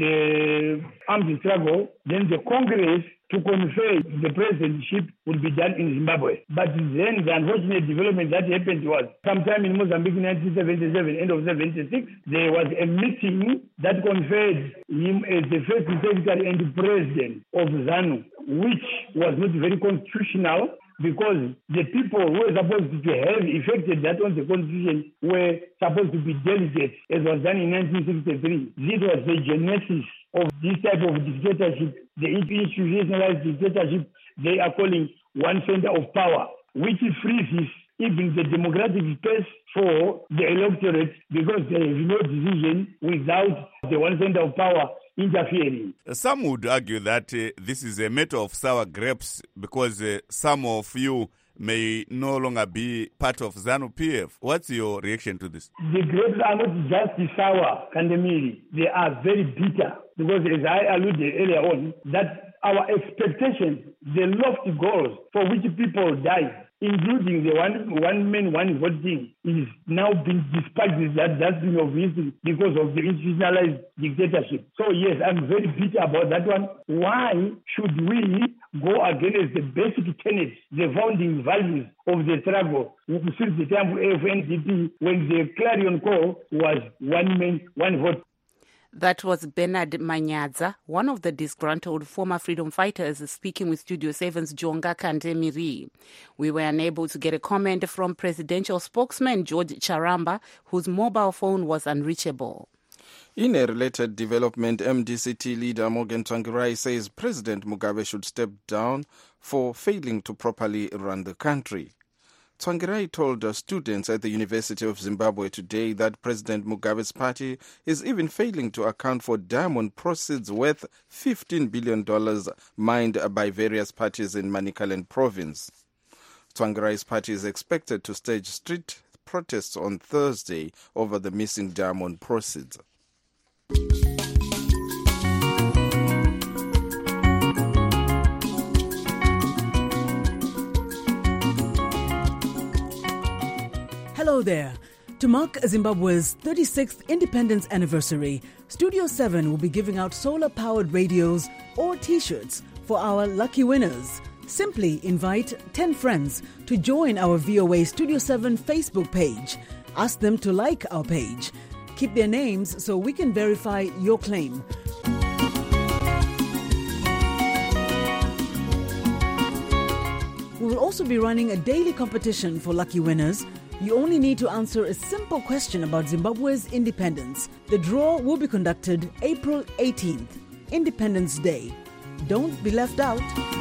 the armed struggle, then the Congress to confer the presidentship would be done in Zimbabwe. But then the unfortunate development that happened was sometime in Mozambique in nineteen seventy-seven, end of seventy-six, there was a meeting that conferred him as the first secretary and president of ZANU, which was not very constitutional because the people who were supposed to have effected that on the constitution were supposed to be delegates, as was done in nineteen sixty-three. This was the genesis of this type of dictatorship, the institutionalized dictatorship they are calling one center of power, which freezes even the democratic space for the electorate because there is no decision without the one center of power interfering. Some would argue that uh, this is a matter of sour grapes because uh, some of you may no longer be part of ZANU P F. What's your reaction to this? The grapes are not just sour, Kandemiri. They are very bitter because, as I alluded earlier on, that our expectation, the lofty goals for which people die, including the one one man, one vote thing, is now being despised that that's been of history because of the institutionalized dictatorship. So yes, I'm very bitter about that one. Why should we go against the basic tenets, the founding values of the struggle since the time of F N D P, when the clarion call was one man, one vote? That was Bernard Manyadza, one of the disgruntled former freedom fighters, speaking with Studio seven's Jonga Kandemiri. We were unable to get a comment from presidential spokesman George Charamba, whose mobile phone was unreachable. In a related development, M D C T leader Morgan Tsvangirai says President Mugabe should step down for failing to properly run the country. Tsvangirai told uh, students at the University of Zimbabwe today that President Mugabe's party is even failing to account for diamond proceeds worth fifteen billion dollars mined by various parties in Manicaland province. Tsvangirai's party is expected to stage street protests on Thursday over the missing diamond proceeds. Hello there. To mark Zimbabwe's thirty-sixth independence anniversary, Studio seven will be giving out solar-powered radios or T-shirts for our lucky winners. Simply invite ten friends to join our V O A Studio seven Facebook page. Ask them to like our page. Keep their names so we can verify your claim. We will also be running a daily competition for lucky winners. You only need to answer a simple question about Zimbabwe's independence. The draw will be conducted April eighteenth, Independence Day. Don't be left out.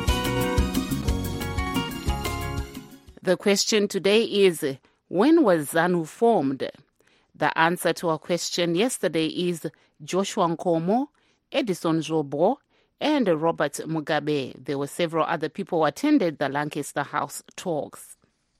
The question today is, when was ZANU formed? The answer to our question yesterday is Joshua Nkomo, Edison Zobo, and Robert Mugabe. There were several other people who attended the Lancaster House talks.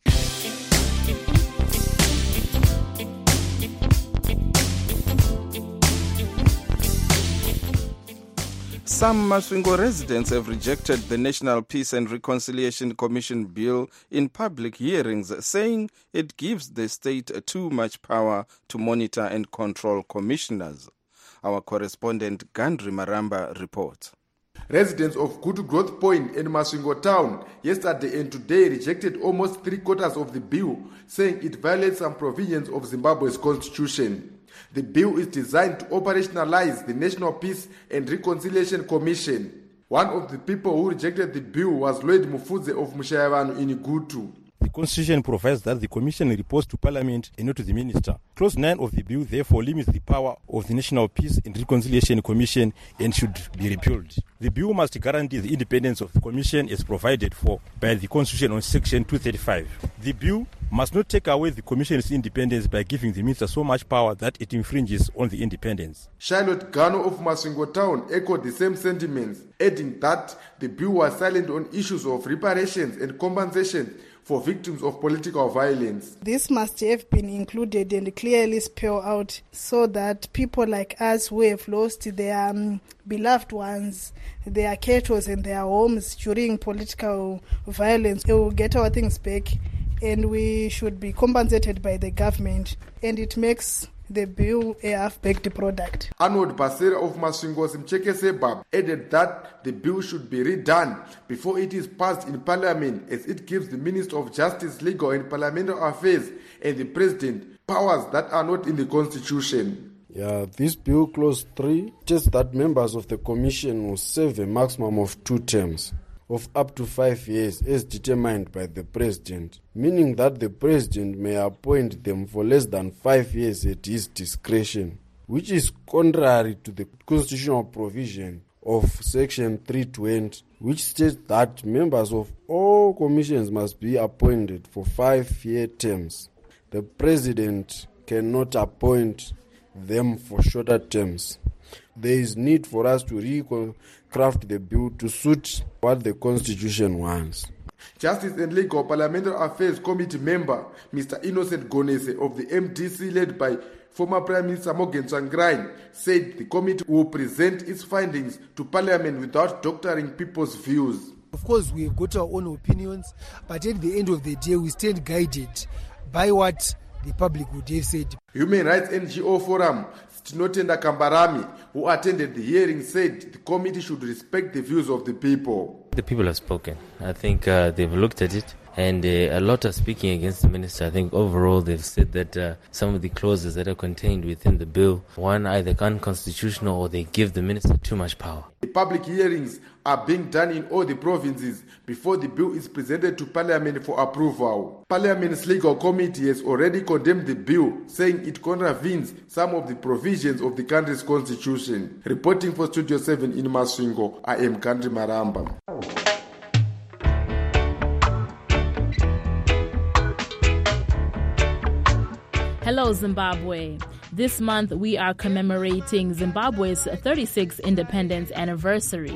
Some Masvingo residents have rejected the National Peace and Reconciliation Commission bill in public hearings, saying it gives the state too much power to monitor and control commissioners. Our correspondent Gandri Maramba reports. Residents of Good Growth Point in Masvingo town yesterday and today rejected almost three quarters of the bill, saying it violates some provisions of Zimbabwe's constitution. The bill is designed to operationalize the National Peace and Reconciliation Commission. One of the people who rejected the bill was Lloyd Mufudze of Mushayavanu in Gutu. The Constitution provides that the Commission reports to Parliament and not to the Minister. Clause nine of the bill therefore limits the power of the National Peace and Reconciliation Commission and should be repealed. The bill must guarantee the independence of the Commission as provided for by the Constitution on Section two thirty-five. The bill must not take away the Commission's independence by giving the Minister so much power that it infringes on the independence. Charlotte Gano of Masvingo town echoed the same sentiments, adding that the bill was silent on issues of reparations and compensation for victims of political violence. This must have been included and clearly spelled out so that people like us who have lost their um, beloved ones, their cattle and their homes during political violence, we will get our things back and we should be compensated by the government, and it makes the bill a half-baked product. Arnold Basera of Masvingo Simcheke Sebab added that the bill should be redone before it is passed in Parliament, as it gives the Minister of Justice, Legal and Parliamentary Affairs and the President powers that are not in the Constitution. Yeah, this bill, clause three, states that members of the Commission will serve a maximum of two terms of up to five years as determined by the President, meaning that the President may appoint them for less than five years at his discretion, which is contrary to the constitutional provision of Section three twenty, which states that members of all commissions must be appointed for five-year terms. The President cannot appoint them for shorter terms. There is need for us to recraft the bill to suit what the Constitution wants. Justice and Legal Parliamentary Affairs Committee member Mister Innocent Gonese of the M D C, led by former Prime Minister Morgan Tsvangirai, said the committee will present its findings to Parliament without doctoring people's views. Of course, we've got our own opinions, but at the end of the day, we stand guided by what the public would have said. Human Rights N G O Forum, Tinotenda Kambarami, who attended the hearing, said the committee should respect the views of the people. The people have spoken. I think uh, they've looked at it, and uh, a lot are speaking against the minister. I think overall they've said that uh, some of the clauses that are contained within the bill, one, either unconstitutional or they give the minister too much power. The public hearings are being done in all the provinces before the bill is presented to Parliament for approval. Parliament's legal committee has already condemned the bill, saying it contravenes some of the provisions of the country's constitution. Reporting for Studio seven in Masvingo, I am Kandri Maramba. Hello, Zimbabwe. This month, we are commemorating Zimbabwe's thirty-sixth independence anniversary.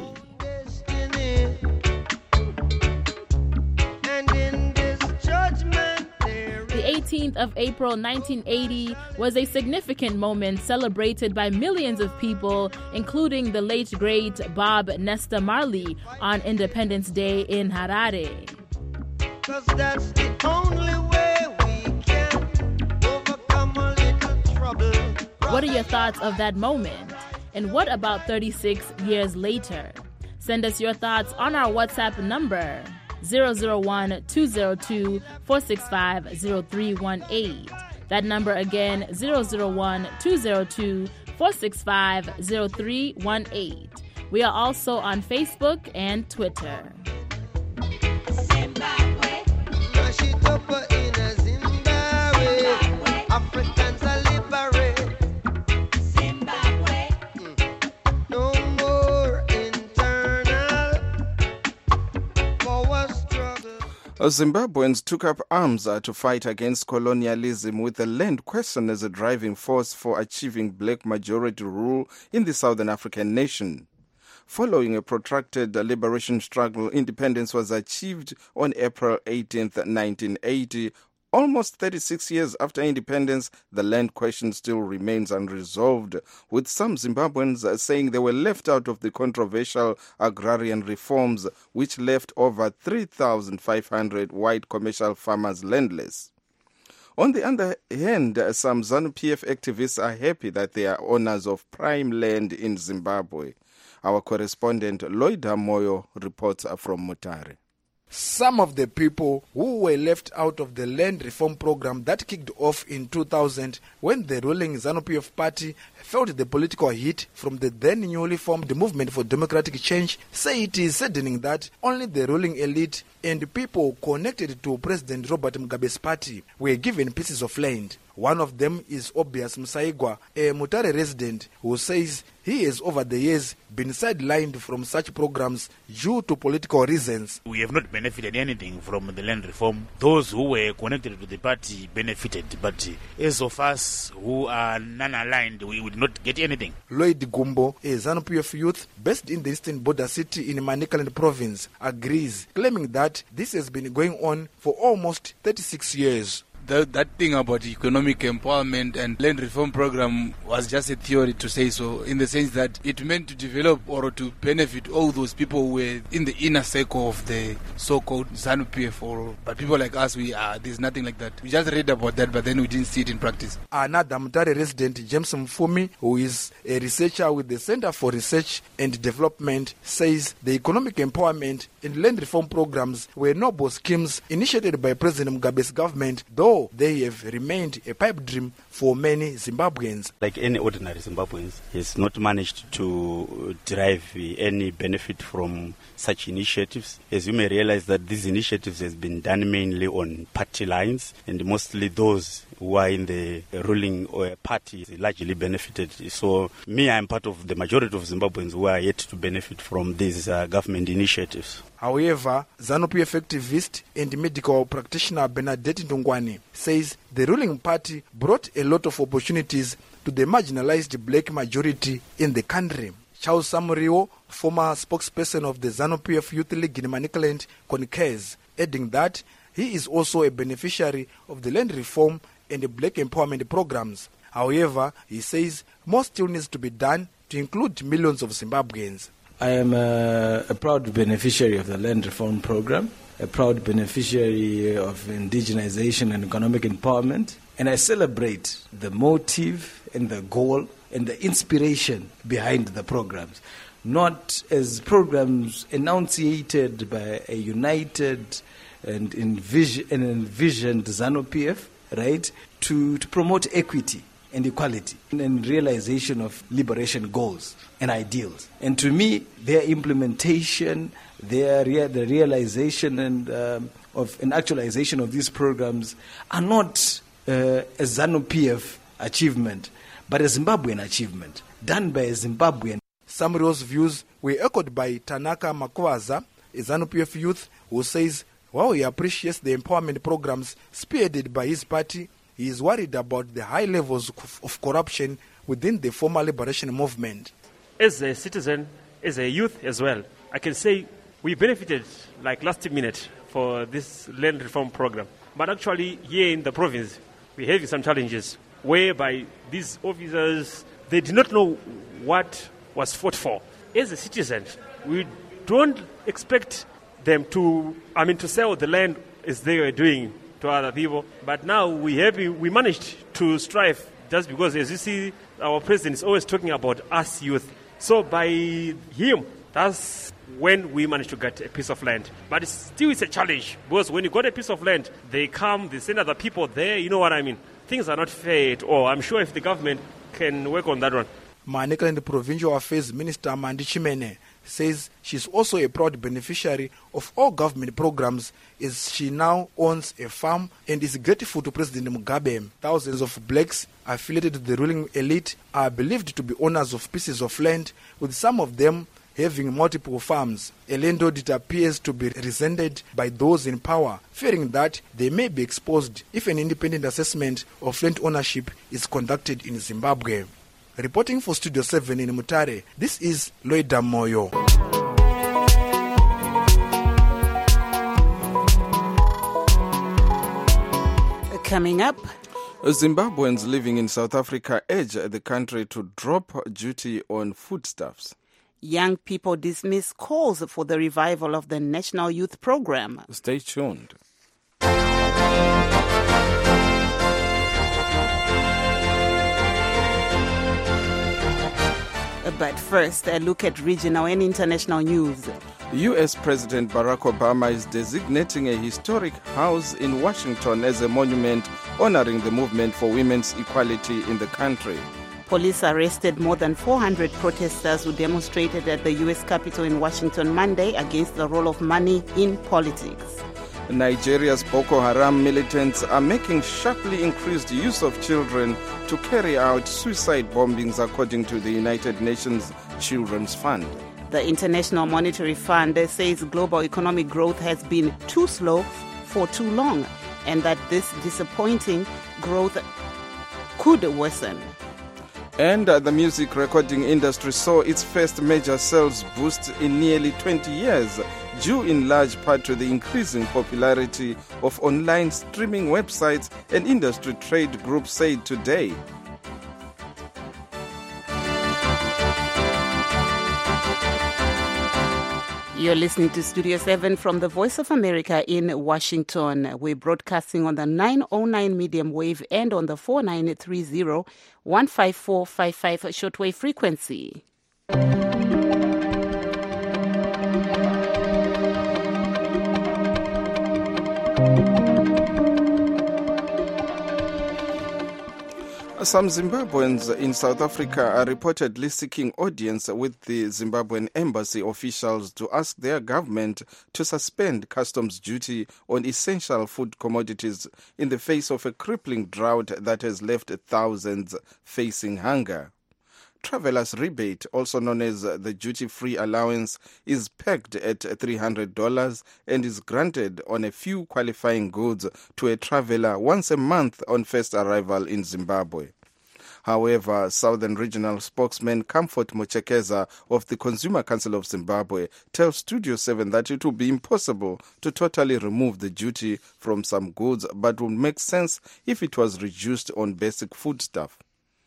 The eighteenth of April nineteen eighty was a significant moment celebrated by millions of people, including the late great Bob Nesta Marley on Independence Day in Harare. 'Cause that's the only way we can overcome a little trouble. What are your thoughts of that moment? And what about thirty-six years later? Send us your thoughts on our WhatsApp number zero zero one two zero two four six five zero three one eight. That number again, zero zero one two zero two four six five zero three one eight. We are also on Facebook and Twitter. Zimbabwe. Zimbabwe. Africans are liberate. Zimbabwe. No more internal power struggle. Zimbabweans took up arms uh, to fight against colonialism, with the land question as a driving force for achieving black majority rule in the Southern African nation. Following a protracted liberation struggle, independence was achieved on April eighteenth, nineteen eighty. Almost thirty-six years after independence, the land question still remains unresolved, with some Zimbabweans saying they were left out of the controversial agrarian reforms, which left over three thousand five hundred white commercial farmers landless. On the other hand, some ZANU-P F activists are happy that they are owners of prime land in Zimbabwe. Our correspondent Lloyd Moyo reports from Mutare. Some of the people who were left out of the land reform program that kicked off in two thousand when the ruling ZANU-P F party felt the political heat from the then newly formed Movement for Democratic Change say it is saddening that only the ruling elite and people connected to President Robert Mugabe's party were given pieces of land. One of them is Obias Msaigwa, a Mutare resident who says he has over the years been sidelined from such programs due to political reasons. We have not benefited anything from the land reform. Those who were connected to the party benefited, but as of us who are non-aligned, we would not get anything. Lloyd Gumbo, a ZANU-P F youth based in the eastern border city in Manicaland province, agrees, claiming that this has been going on for almost thirty-six years. The, that thing about economic empowerment and land reform program was just a theory, to say so, in the sense that it meant to develop or to benefit all those people who were in the inner circle of the so-called ZANU-P F. Or, but people like us, we are, there's nothing like that. We just read about that, but then we didn't see it in practice. Another Mutare resident, James Mfumi, who is a researcher with the Center for Research and Development, says the economic empowerment and land reform programs were noble schemes initiated by President Mugabe's government, though they have remained a pipe dream for many Zimbabweans. Like any ordinary Zimbabweans, he's not managed to derive any benefit from such initiatives. As you may realize that these initiatives has been done mainly on party lines, and mostly those who are in the ruling party largely benefited. So me, I'm part of the majority of Zimbabweans who are yet to benefit from these uh, government initiatives. However, ZANU-P F activist and medical practitioner Bernadette Ndungwane says the ruling party brought a lot of opportunities to the marginalized black majority in the country. Charles Samrio, former spokesperson of the ZANU-P F Youth League in Manicaland, concurs, adding that he is also a beneficiary of the land reform and the black empowerment programs. However, he says more still needs to be done to include millions of Zimbabweans. I am a, a proud beneficiary of the land reform program, a proud beneficiary of indigenization and economic empowerment, and I celebrate the motive and the goal and the inspiration behind the programs, not as programs enunciated by a united and envision, and envisioned ZANU-P F, right, to, to promote equity and equality and realization of liberation goals and ideals. And to me, their implementation, their rea- the realization and um, of an actualization of these programs are not uh, a ZANU-P F achievement, but a Zimbabwean achievement done by a Zimbabwean. Some of those views were echoed by Tanaka Makwaza, a ZANU-P F youth, who says while he appreciates the empowerment programs spearheaded by his party, he is worried about the high levels of corruption within the former liberation movement. As a citizen, as a youth as well, I can say we benefited like last minute for this land reform program. But actually here in the province, we have some challenges whereby these officers, they did not know what was fought for. As a citizen, we don't expect them to, I mean, to sell the land as they were doing to other people. But now we have, we managed to strive just because, as you see, our president is always talking about us youth. So by him, that's when we managed to get a piece of land. But it's still it's a challenge because when you got a piece of land, they come, they send other people there, you know what I mean? Things are not fair at all. I'm sure if the government can work on that one. Manicaland Provincial Affairs Minister Mandi Chimene says she's also a proud beneficiary of all government programs as she now owns a farm and is grateful to President Mugabe. Thousands of blacks affiliated to the ruling elite are believed to be owners of pieces of land, with some of them having multiple farms. A land audit appears to be resented by those in power, fearing that they may be exposed if an independent assessment of land ownership is conducted in Zimbabwe. Reporting for Studio seven in Mutare, this is Loida Moyo. Coming up, Zimbabweans living in South Africa urge the country to drop duty on foodstuffs. Young people dismiss calls for the revival of the National Youth Program. Stay tuned. But first, a look at regional and international news. U S President Barack Obama is designating a historic house in Washington as a monument honoring the movement for women's equality in the country. Police arrested more than four hundred protesters who demonstrated at the U S Capitol in Washington Monday against the role of money in politics. Nigeria's Boko Haram militants are making sharply increased use of children to carry out suicide bombings, according to the United Nations Children's Fund. The International Monetary Fund says global economic growth has been too slow for too long, and that this disappointing growth could worsen. And uh, the music recording industry saw its first major sales boost in nearly twenty years, due in large part to the increasing popularity of online streaming websites, an industry trade group said today. You're listening to Studio seven from the Voice of America in Washington. We're broadcasting on the nine oh nine medium wave and on the four nine three zero, one five four five five shortwave frequency. Some Zimbabweans in South Africa are reportedly seeking audience with the Zimbabwean embassy officials to ask their government to suspend customs duty on essential food commodities in the face of a crippling drought that has left thousands facing hunger. Travelers' rebate, also known as the duty-free allowance, is pegged at three hundred dollars and is granted on a few qualifying goods to a traveler once a month on first arrival in Zimbabwe. However, Southern Regional spokesman Comfort Mochekeza of the Consumer Council of Zimbabwe tells Studio seven that it will be impossible to totally remove the duty from some goods, but would make sense if it was reduced on basic foodstuff.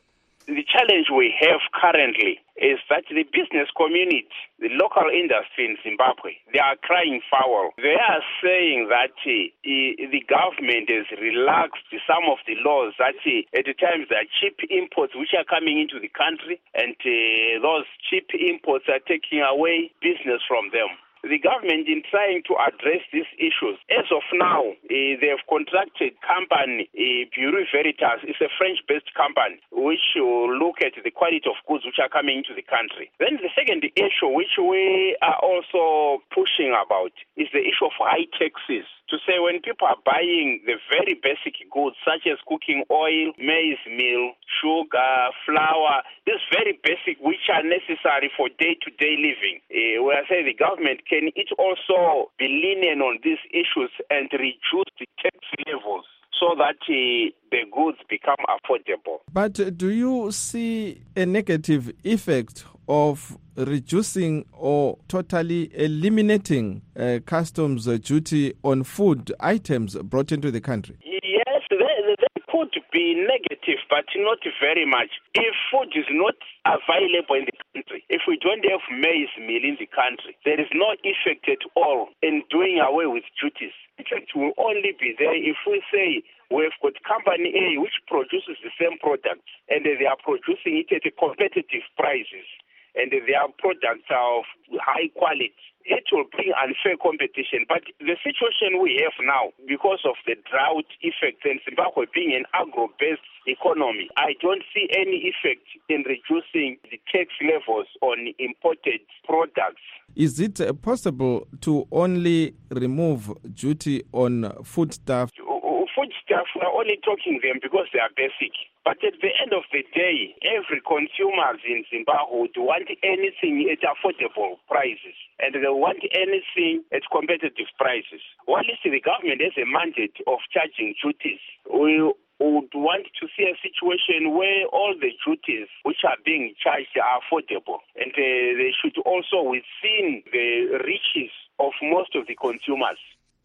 the challenge we have currently is that the business community, the local industry in Zimbabwe, they are crying foul. They are saying that uh, the government has relaxed some of the laws, that uh, at times there are cheap imports which are coming into the country, and uh, those cheap imports are taking away business from them. The government, in trying to address these issues, as of now, uh, they have contracted company uh, Bureau Veritas. It's a French-based company which will look at the quality of goods which are coming into the country. Then the second issue which we are also pushing about is the issue of high taxes. To say when people are buying the very basic goods such as cooking oil, maize meal, sugar, flour, these very basic which are necessary for day-to-day living, uh, we are saying the government can it also be lenient on these issues and reduce the tax levels so that uh, the goods become affordable. But uh, do you see a negative effect of reducing or totally eliminating uh, customs duty on food items brought into the country? Yes, there, there could be negative, but not very much. If food is not available in the country, if we don't have maize meal in the country, there is no effect at all in doing away with duties. In fact, will only be there if we say we've got company A which produces the same products and they are producing it at a competitive prices, and their products are of high quality. It will bring unfair competition. But the situation we have now, because of the drought effects and Zimbabwe being an agro-based economy, I don't see any effect in reducing the tax levels on imported products. Is it uh, possible to only remove duty on foodstuff? Foodstuff, we're only talking them because they are basic. But at the end of the day, every consumer in Zimbabwe would want anything at affordable prices, and they want anything at competitive prices. While the government has a mandate of charging duties, we would want to see a situation where all the duties which are being charged are affordable, and uh, they should also within the reaches of most of the consumers.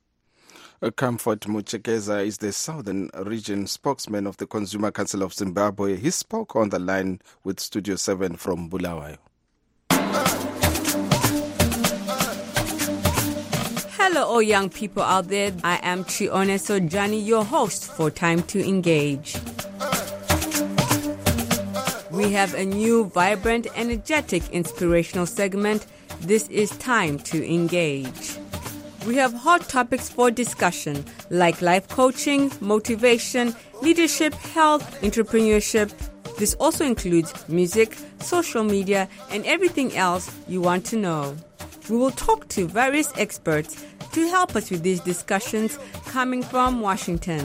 Comfort Muchekeza is the Southern Region spokesman of the Consumer Council of Zimbabwe. He spoke on the line with Studio seven from Bulawayo. Hello, all young people out there. I am Chione Sojani, your host for Time to Engage. We have a new, vibrant, energetic, inspirational segment. This is Time to Engage. We have hot topics for discussion like life coaching, motivation, leadership, health, entrepreneurship. This also includes music, social media, and everything else you want to know. We will talk to various experts to help us with these discussions coming from Washington.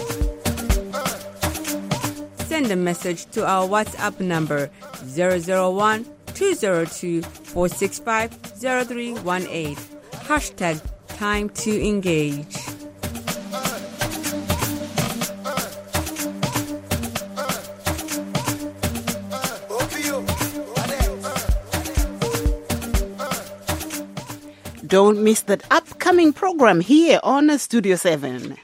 Send a message to our WhatsApp number zero zero one, two zero two, four six five, zero three one eight. Hashtag Time to Engage. Don't miss that upcoming program here on Studio seven.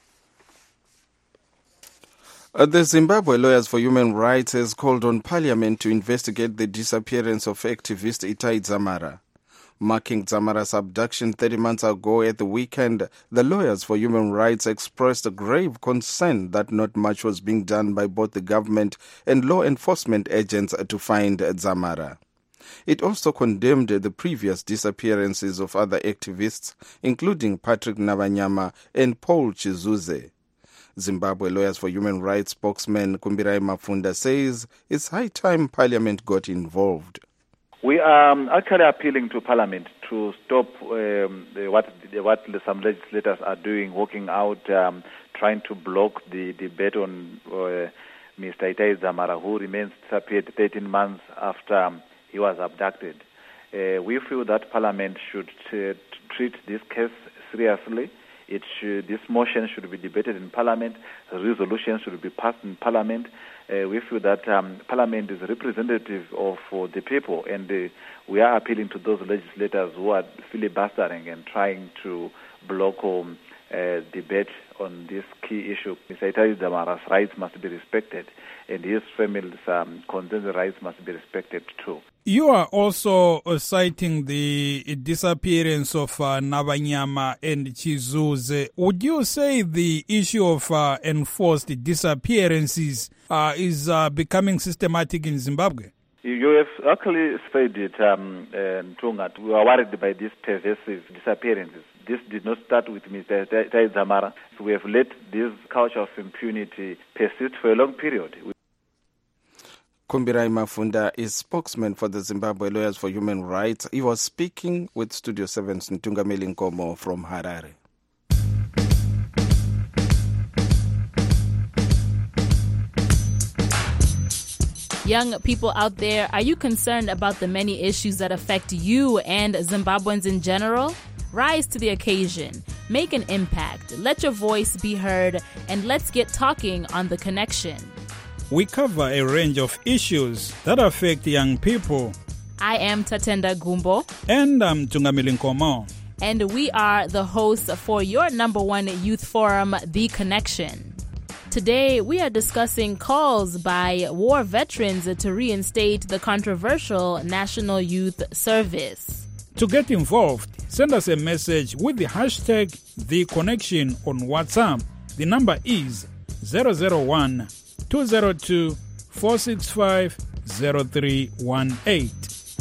Uh, the Zimbabwe Lawyers for Human Rights has called on Parliament to investigate the disappearance of activist Itai Dzamara. Marking Dzamara's abduction thirty months ago at the weekend, the Lawyers for Human Rights expressed a grave concern that not much was being done by both the government and law enforcement agents to find Dzamara. It also condemned the previous disappearances of other activists, including Patrick Nabanyama and Paul Chizuze. Zimbabwe Lawyers for Human Rights spokesman Kumbirai Mafunda says it's high time Parliament got involved. We are actually appealing to Parliament to stop um, the, what what some legislators are doing, walking out, um, trying to block the debate on uh, Mister Itai Dzamara, who remains disappeared thirteen months after um, he was abducted. Uh, we feel that Parliament should uh, treat this case seriously. It should, this motion should be debated in Parliament. A resolution should be passed in Parliament. Uh, we feel that um, Parliament is representative of uh, the people, and uh, we are appealing to those legislators who are filibustering and trying to block um, uh, debate on this key issue. Mister Itayi Dzamara's rights must be respected, and his family's um, contingent rights must be respected too. You are also uh, citing the disappearance of uh, Nabanyama and Chizuze. Would you say the issue of uh, enforced disappearances uh, is uh, becoming systematic in Zimbabwe? You have actually said it, um, uh, Ntunga. We are worried by these pervasive disappearances. This did not start with Mister Itayi Dzamara. So we have let this culture of impunity persist for a long period. Kumbirai Mafunda is spokesman for the Zimbabwe Lawyers for Human Rights. He was speaking with Studio seven's Ntungameli Nkomo from Harare. Young people out there, are you concerned about the many issues that affect you and Zimbabweans in general? Rise to the occasion. Make an impact. Let your voice be heard, and let's get talking on The Connection. We cover a range of issues that affect young people. I am Tatenda Gumbo. And I'm Tungamili Nkomo. And we are the hosts for your number one youth forum, The Connection. Today, we are discussing calls by war veterans to reinstate the controversial National Youth Service. To get involved, send us a message with the hashtag The Connection on WhatsApp. The number is zero zero one, two zero two, four six five, zero three one eight.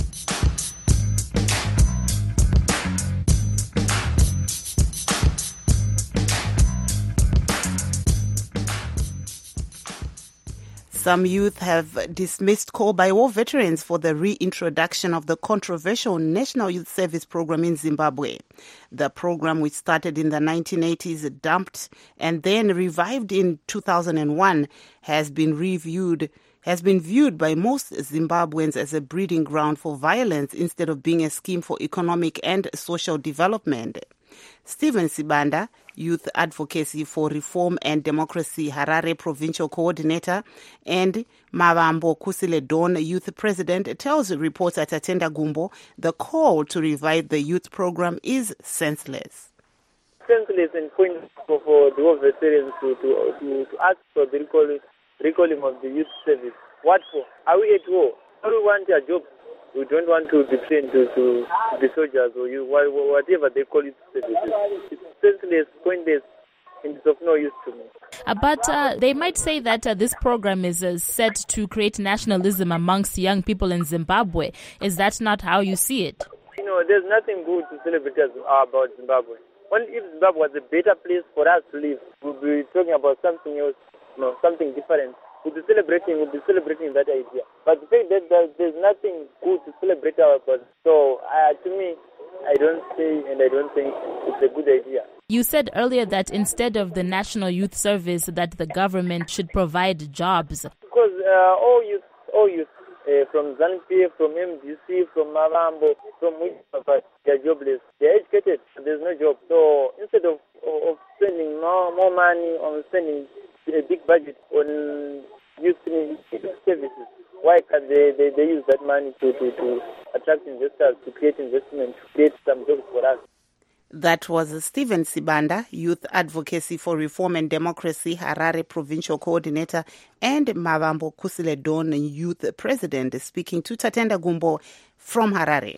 Some youth have dismissed call by war veterans for the reintroduction of the controversial National Youth Service program in Zimbabwe. The program, which started in the nineteen eighties, dumped and then revived in two thousand one, has been reviewed has been viewed by most Zimbabweans as a breeding ground for violence instead of being a scheme for economic and social development. Stephen Sibanda, Youth Advocacy for Reform and Democracy Harare Provincial Coordinator, and Mavambo Kusile-Dawn, Youth President, tells reporter Tatenda Gumbo the call to revive the youth program is senseless. Senseless and pointless for, for the war veterans to, to, to, to ask for the recalling, recalling of the youth service. What for? Are we at war? Do we want a job? We don't want to defend to, to the soldiers or you, whatever they call it. It's senseless, pointless, and it's of no use to me. Uh, but uh, they might say that uh, this program is uh, set to create nationalism amongst young people in Zimbabwe. Is that not how you see it? You know, there's nothing good to celebrate about Zimbabwe. Only if Zimbabwe was a better place for us to live, we'll be talking about something else, you know, something different. We'll be celebrating, we'll be celebrating that idea. But the fact that there's nothing good to celebrate about, so uh, to me, I don't say and I don't think it's a good idea. You said earlier that instead of the National Youth Service, that the government should provide jobs. Because uh, all youth, all youth uh, from ZANU-P F, from M D C, from Mavambo, from whichever, they're jobless. They're educated, but there's no job. So instead of, of spending more, more money on spending a big budget on youth services, why can't they, they, they use that money to, to, to attract investors, to create investment, to create some jobs for us? That was Stephen Sibanda, Youth Advocacy for Reform and Democracy, Harare Provincial Coordinator, and Mavambo Kusile-Dawn, Youth President, speaking to Tatenda Gumbo from Harare.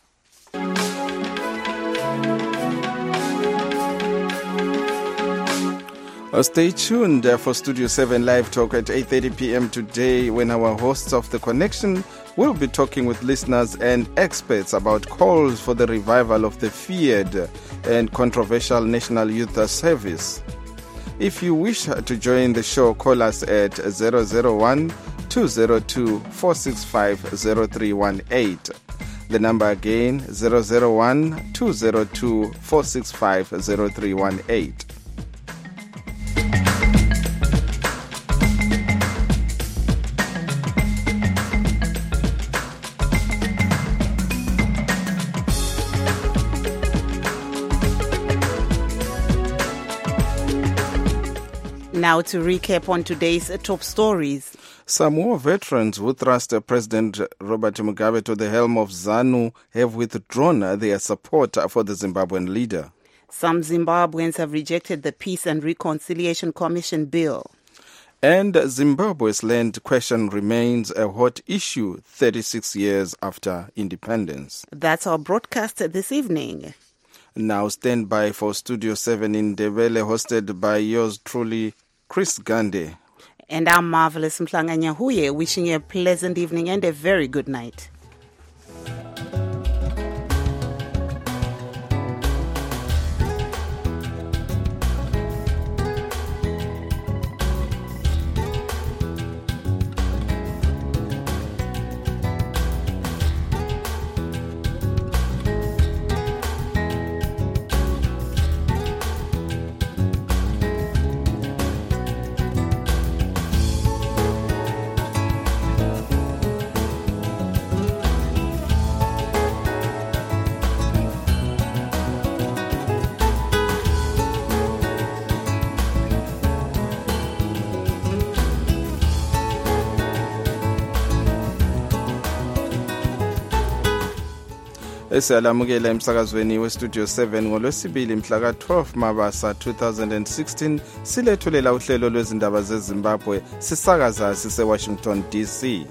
Uh, stay tuned uh, for Studio seven Live Talk at eight thirty p.m. today, when our hosts of The Connection will be talking with listeners and experts about calls for the revival of the feared and controversial National Youth Service. If you wish to join the show, call us at zero zero one, two zero two, four six five, zero three one eight. The number again, zero zero one, two zero two, four six five, zero three one eight. Now to recap on today's top stories. Some war veterans who thrust President Robert Mugabe to the helm of ZANU have withdrawn their support for the Zimbabwean leader. Some Zimbabweans have rejected the Peace and Reconciliation Commission bill. And Zimbabwe's land question remains a hot issue thirty-six years after independence. That's our broadcast this evening. Now stand by for Studio seven in Ndebele, hosted by yours truly, Chris Gande. And I'm Marvelous Mhlanga Nyahuye, wishing you a pleasant evening and a very good night. Esiyalamukela emsakazweni westudio seven ngolwesibili mhla ka twelve Mabasa two thousand sixteen silethulela uhlelo lwezindaba zeZimbabwe sisakaza sise Washington D C.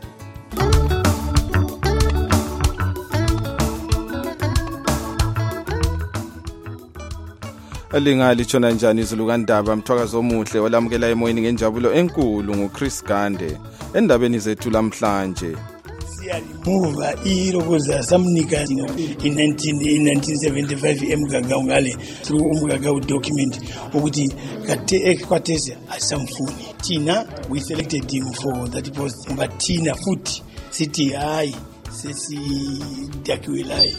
Alingali chona njani izulu kandaba mthwakazo omuhle olamukela emoyeni ngenjabulo enkulu nguChris Gande endabeni zethu lamhlanje. Muva irokoza samnika in nineteen seventy-five emgaga ngale through umgaga document ukuthi kate ekwatese asamfuni tina we selected him for that post but tina futhi sithi hayi sesi dakwelai.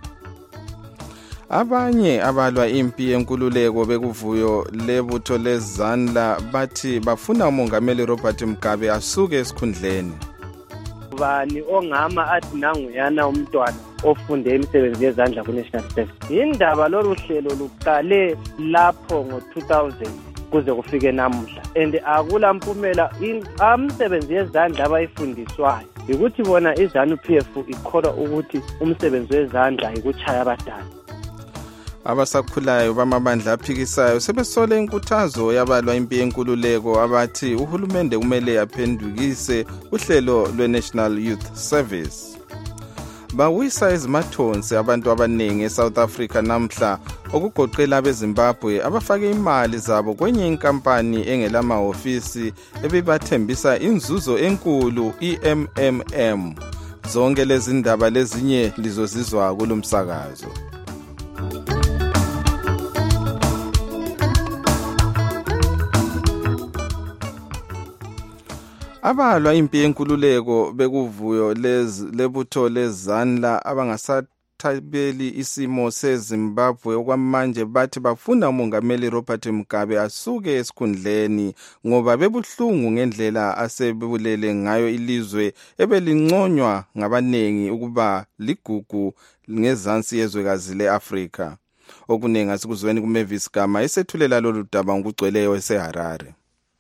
Abanye abalwa impi yenkululeko bekuvuyo lebutho lezandla bathi bafuna umongameli Robert Mugabe asuke esikhundleni. Bani ongama athi nanguyana umntwana ofunde imisebenzi yezandla ku National Service. Indaba lolu hlelo luqale lapho ngo two thousand kuze kufike namuhla and akula mpumela imisebenzi yezandla abayifundiswayo ukuthi bona iZANU-P F ikholwa ukuthi umsebenzi wezandla ikuchaya abadala. Abasakhulayo bamabandla aphikisayo sebesole inkuthazo yabalwa impi yenkululeko abathi uhulumende kumele aphendukise uhlelo lwe-National Youth Service. Bawisa izimathonsi abantu abaningi eSouth Africa namhla okugoqela abeZimbabwe abafake imali zabo kwenye inkampani engelamahhovisi ebibathembisa inzuzo enkulu i-M M M. Zonke lezi ndaba lezinye lizozizwa kulomsakazo. Abalwa impi yenkululeko bekuvuyo lebutho lezandla abangasathabeli isimo seZimbabwe okwamanje bathi bafuna umongameli Robert Mugabe asuke esikhundleni ngoba bebuhlungu ngendlela asebulele ngayo ilizwe ebelinconywa ngabanengi ukuba ligugu ngezansi yezwekazi leAfrika. Okuningi asikuzweni kuMavis Gama esethulela lolu daba ngokugcweleyo eseHarare.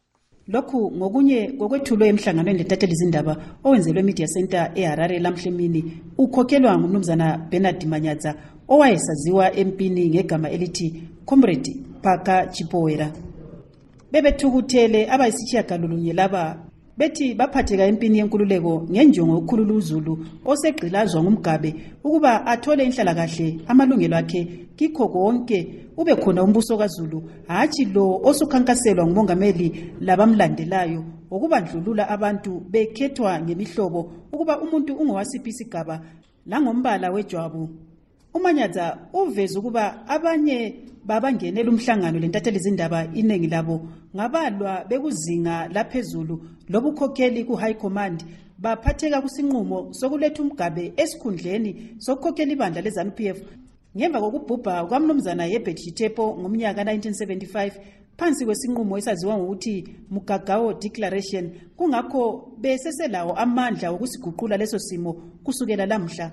Lokhu ngokunye ngokwethulwe emhlanganweni letateli izindaba owenzelwe Media Center eHarare lamhlemini ukhokhelwa ngumnumzana Bernard Manyaza owayesaziwa empini ngegama elithi Comrade Phaka Chipowera. Bebethukuthele abayisitshiyagalolunye laba bethi baphatheka empini yenkululeko ngenjongo yokukhulula uZulu osegqilazwa ngumgabe ukuba athole inhlalakahle amalungelo akhe kikho konke ube khona umbuso kaZulu hathi lo osukhankaselwa ngumongameli labamlandelayo ukubandlulula abantu bekhethwa ngemihlobo ukuba umuntu ungowasiphi isigaba langombala wejwabu. uManyaza uveza ukuba abanye babangenela umhlangano lentatheli izindaba inengi labo ngabalwa bekuzinga laphezulu lobukhokheli ku high command baphatheka kusinqumo sokuletha umgabe esikhundleni sokukhokhela ibandla leZANU-P F ngemva kokubhubha kwamnumzana Herbert Chitepo ngomnyaka nineteen seventy-five phansi kwesinqumo esaziwa ngokuthi Mugagao Declaration. Kungakho beseselawo amandla okusiguqula leso simo kusukela lamhla.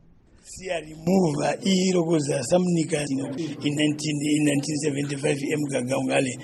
Siya remove irokoza samnika in nineteen seventy-five emgaga ngale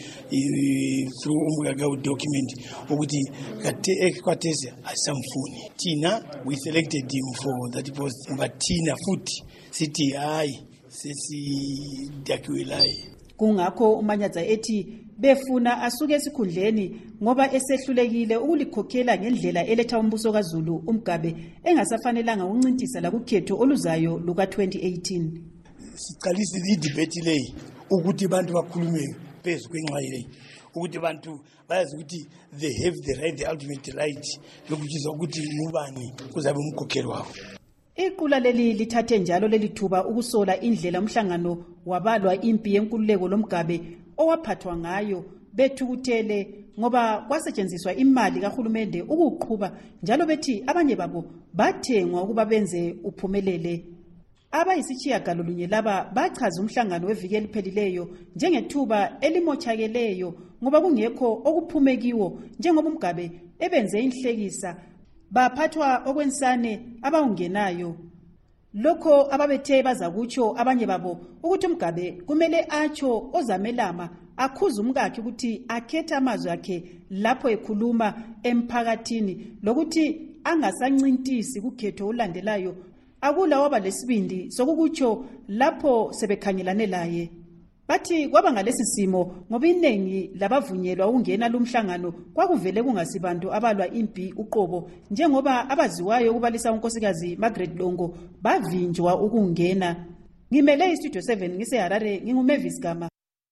through umgaga document ukuthi kate ekwatese asamfuni tina we selected him for that post but tina futhi sithi hayi sesidakiwelayo. Kungakho uManyadza ethi befuna asuke esikhundleni ngoba esehlulekile ukulikhokhela ngendlela eletha umbuso kaZulu uMgabe engasafanelanga uncintisa la kukhetho oluzayo luka twenty eighteen. Siqalisa idebate leyi ukuthi abantu bakhulume phezu kwenxa leyi ukuthi abantu bayazi ukuthi they have the right, the ultimate right lokuthiza ukuthi ngubani kuzabe umkhokheli wabo. Iqula leli lithathe njalo lelithuba ukusola indlela umhlangano wabalwa impi yenkululeko loMgabe owaphathwa ngayo bethukuthele ngoba kwasetshenziswa imali kahulumende ukuqhuba njalo bethi abanye babo bathengwa ukuba benze uphumelele. Abayisitshiya galolunye laba bachaza umhlangano weviki eliphelileyo njengethuba elimochakeleyo ngoba kungekho okuphumekiwo njengoba uMgabe ebenze inhlekisa baphathwa okwensane abawungenayo. Lokho ababethe bazakutsho abanye babo ukuthi uMgabe kumele atsho ozamelama akhuza umkakhe ukuthi akhetha amazwi akhe lapho ekhuluma emphakathini lokuthi angasancintisi kukhetho olandelayo akula waba lesibindi sokukutsho lapho sebekhangelane laye. Bathi kwaba ngalesi simo ngoba iningi labavunyelwa ukungena lumhlangano kwakuvele kungasibantu abalwa impi uqobo njengoba abaziwayo ukubalisa unkosikazi Margaret Longo bavinjwa ukungena. Ngimele iStudio seven ngiseHarare nginguMavis Gama.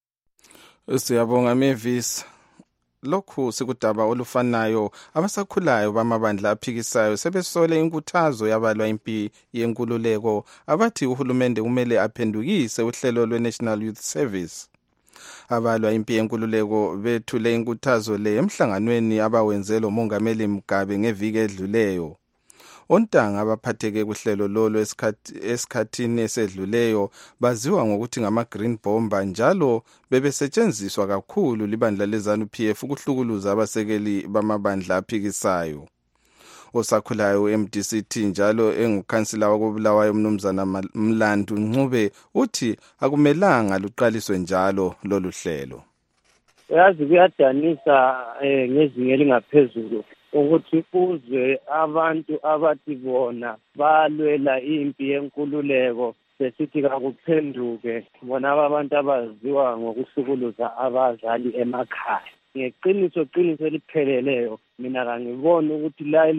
Siyabonga Mavis. Lokhu sikudaba olufanayo abasakhulayo bamabandla aphikisayo sebesole inkuthazo yabalwa impi yenkululeko abathi uhulumende kumele aphendukise uhlelo lwe-National Youth Service. Abalwa impi yenkululeko bethule inkuthazo le emhlanganweni abawenzelo uMongameli Mugabe ngeviki edluleyo. Ontanga abaphatheke kuhlelo lolo esikhathini esedluleyo baziwa ngokuthi ngama-green bomber njalo bebesetshenziswa kakhulu libandla leZANU P F ukuhlukuluza abasekeli bamabandla aphikisayo. Osakhulayo u-M D C T njalo engukhansila wakobulawayo umnumzana Mlandu Ncube uthi akumelanga luqaliswe njalo lolu hlelo. Yazi kuyadanisa ngezinga elingaphezulu ukuthi kuzwe abantu abathi bona balwela impi yenkululeko sesithi kakuphenduke bona abantu abaziwa ngokuhlukuluza abazali emakhaya. Ngeqiniso qiniso elipheleleyo mina kangiboni ukuthi la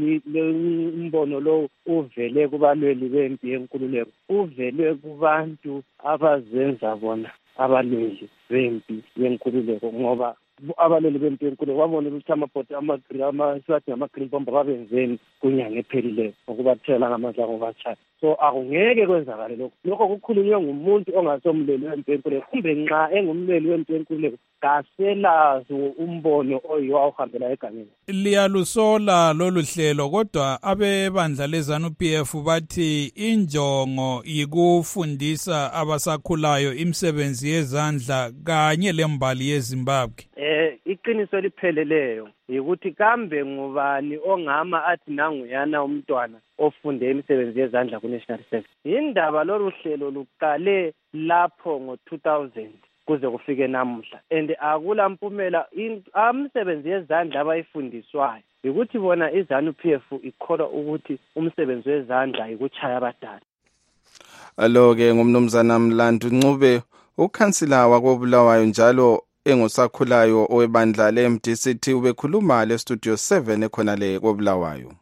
imbono lo uvele kubalweli bempi yenkululeko uvele kubantu abazenza bona abalweli bempi yenkululeko ngoba abaleli bempi yenkululeko babona ukuthi amabhodi amasiwathi ngama-green bomber babenzeni kunyanga ephelileyo ukubathela ngamandla ngobachaya. So akungeke kwenzakale lokho. Lokho kukhulunywe ngumuntu ongasomleli wempi yenkululeko kumbe nxa engumleli wempi yenkululeko kaselazo umbono oyiwa uhambela egangeni. Liyalusola lolu hlelo kodwa abebandla leZANU P F bathi injongo yikufundisa abasakhulayo imisebenzi yezandla kanye lembali yeZimbabwe. Eh iqiniso elipheleleyo ukuthi kambe ngubani ongama athi nanguyana umntwana ofunde imisebenzi yezandla ku-National Service. Indaba lolu hlelo luqale lapho ngo two thousand kuze kufike namuhla and akula mpumela imisebenzi yezandla abayifundiswayo ukuthi bona iZANU P F ikholwa ukuthi umsebenzi wezandla ikuchaya abadala. Alo-ke ngumnumzana Mlandu Ncube ukhansila wakobulawayo njalo engosakhulayo owebandla le-M D C T ubekhuluma le Studio seven ekhona le kobulawayo.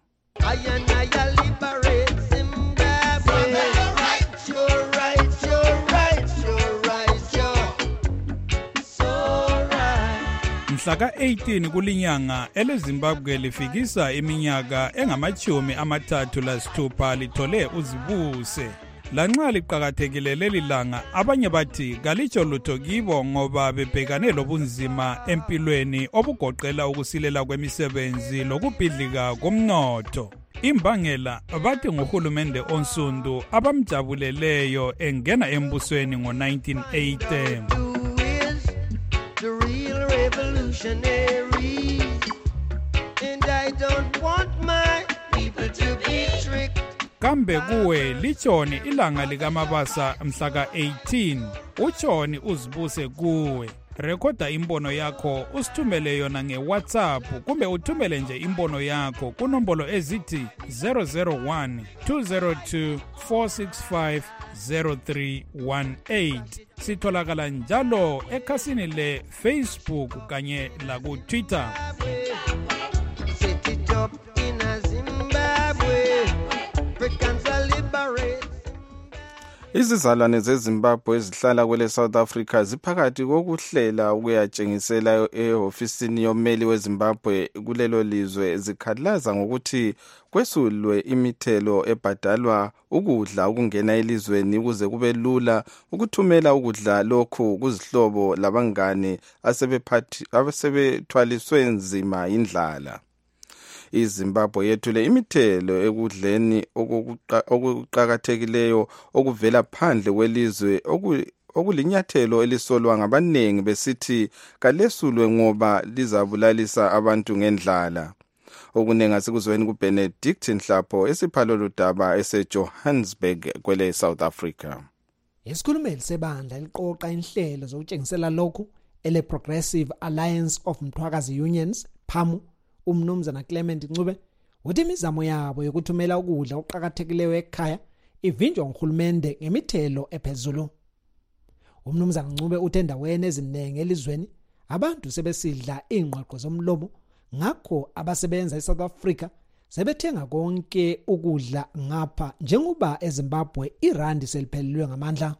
Mhlaka eighteen kulinyanga eleZimbabwe lifikisa iminyaka engamachumi amathathu lasithupha lithole uzibuse. Lanxa liqhakathekile leli langa abanye bathi kalitsho lutho kibo ngoba bebhekane lobunzima empilweni obugoqela ukusilela kwemisebenzi lokubhidlika komnotho. Imbangela bathi ngohulumende onsundu abamjabuleleyo engena embusweni ngo nineteen eighty. The real revolutionary, and I don't want my people to be tricked. Kambe kuwe lichoni ilanga likamabasa mhlaka eighteen uchoni uzibuse kuwe rekhoda imbono yakho usithumele yona nge-WhatsApp kumbe uthumele nje imbono yakho kunombolo ezithi zero zero one two zero two four six five zero three one eight. Sitholakala njalo ekhasini le-Facebook kanye laku-Twitter. Set it up in a Zimbabwe. Africans are liberate. Izizalwane zeZimbabwe ezihlala kwele South Africa ziphakathi kokuhlela ukuyatshengisela ehofisini yommeli weZimbabwe kulelo lizwe zikhalaza ngokuthi kwesulwe imithelo ebhadalwa ukudla ukungena elizweni ukuze kube lula ukuthumela ukudla lokhu kuzihlobo labangane asebephathi asebethwaliswe nzima indlala. iZimbabwe yethule imithelo ekudleni okuqhakathekileyo okuvela phandle kwelizwe okulinyathelo elisolwa ngabanengi besithi kalesulwe ngoba lizabulalisa abantu ngendlala. Okunenga sikuzweni kuBenedict Nhlapho esiphalo daba eseJohannesburg kwele South Africa. Isikhulumeli sebandla liqoqa inhlelo zokutshengisela lokhu ele Progressive Alliance of Mthwakazi Unions PAMU umnumzana Clement Ncube uthi imizamo yabo yokuthumela ukudla okuqhakathekileyo ekhaya ivinjwa nguhulumende ngemithelo ephezulu. Umnumzana Ncube uthe endaweni eziningi elizweni abantu sebesidla ingqoqo zomlomo ngakho abasebenza eSouth Africa sebethenga konke ukudla ngapha njengoba eZimbabwe irandi seliphelelwe ngamandla.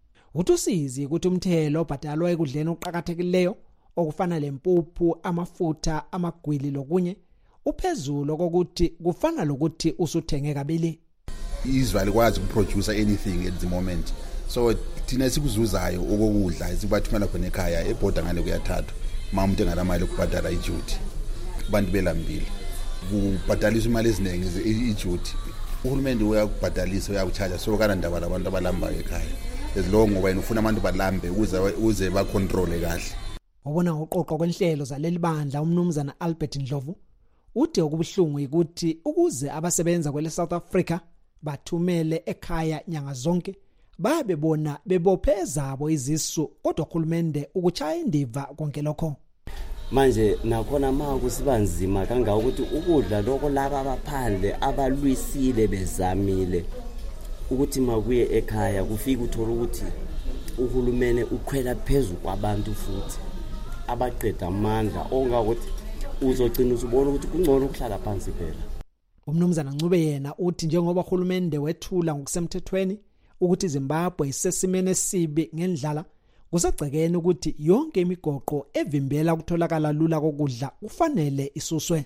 Utusizi ukuthi umthelo obhadalwa ekudleni okuqhakathekileyo okufana lempuphu amafutha amagwili lokunye uphezulu kokuthi kufana lokuthi usuthenge kabili. Izwe likwazi ukuproduce anything at the moment, so thina sikuzuzayo okokudla sibathumela khona ekhaya ebhoda ngale kuyathathwa mamuntu engalamali ukubhadala iduty abantu belambile kubhadaliswa imali eziningi iduty uhulumende uyakubhadalisa uyakucharge so kana ndaba labantu abalambayo ekhaya ezilongo ngoba ufuna abantu balambe ukuze uze ba control kahle. Ubona ngoqoqo kwenhlelo zaleli bandla umnumzana Albert Ndlovu uthi okubuhlungu ukuthi ukuze abasebenza kwele South Africa bathumele ekhaya nyanga zonke babe bona bebophezabo izisu kodwa uhulumende ukuchaya indiva konke lokho. Manje nakhona maku sibanzima kanga ukuthi ukudla lokho laba abaphandle abalwisile bezamile ukuthi makuye ekhaya kufika uthola ukuthi uhulumene ukhwela phezulu kwabantu futhi abaqeda amandla ongakuthi uzogcina usubona ukuthi kungcono ukuhlala phansi phela. Umnumzana Ncube yena uthi njengoba uhulumende wethula ngokusemthethweni ukuthi Zimbabwe isesimene esibi ngendlala kusagcekene ukuthi yonke imigoqo evimbela ukutholakala lula kokudla kufanele isuswe.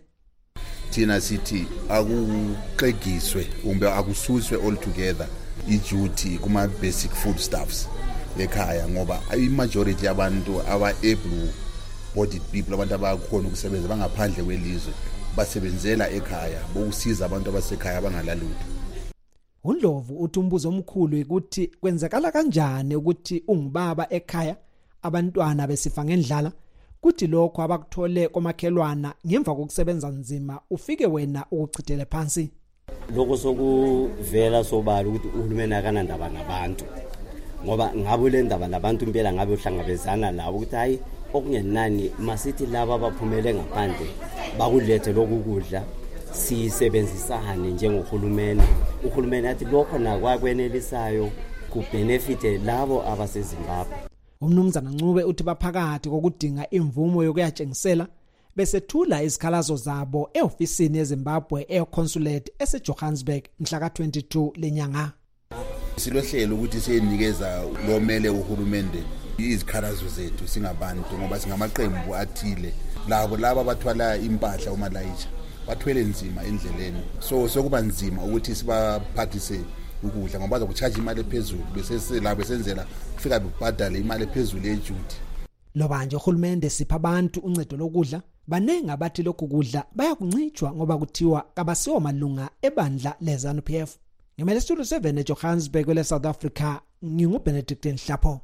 Thina sithi akuqegiswe kumbe akususwe all together iduty kuma basic foodstuffs ekhaya ngoba i-majority yabantu aba-able bodied people abantu abakhona ukusebenza bangaphandle kwelizwe basebenzela ekhaya bokusiza abantu abasekhaya abangalalutho. uNdlovu uthi umbuzo omkhulu ukuthi kwenzekala kanjani ukuthi ungubaba ekhaya abantwana besifa ngendlala kuthi lokho abakuthole komakhelwana ngemva kokusebenza nzima ufike wena ukuchithele phansi. Lokho sokuvela sobala ukuthi uhulumeni akanandaba nabantu ngoba ngabe le ndaba labantu impela ngabe uhlangabezana labo ukuthi hayi okungenani masithi laba abaphumele ngaphandle bakulethe lokudla sisebenzisane njengohulumeni uhulumeni athi lokho nakwakwenelisayo kubenefite labo abaseZimbabwe. Umnumzana Ncube uthi baphakathi kokudinga imvumo yokuyatshengisela besethula izikhalazo zabo eofisini yeZimbabwe econsulate eseJohannesburg mhla ka twenty-two lenyanga. Silohlelo ukuthi siyenikeza lomele uhulumende izikhalazo zethu singabantu ngoba singamaqembu athile labo laba bathwala impahla umalayitsha bathwele nzima endleleni so sokuba nzima ukuthi sibaphathise ukudla ngoba baza kucharge imali ephezulu bese labo besenzela ufika bebhadale imali ephezulu ejuti. Lo manje uhulumende sipha abantu uncedo lokudla banengi abathi lokhu kudla bayakuncitshwa ngoba kuthiwa kabasiwo malunga ebandla leZANU P F. Ngemele studio seven eJohannesburg kwele South Africa nginguBenedict Nhlapho.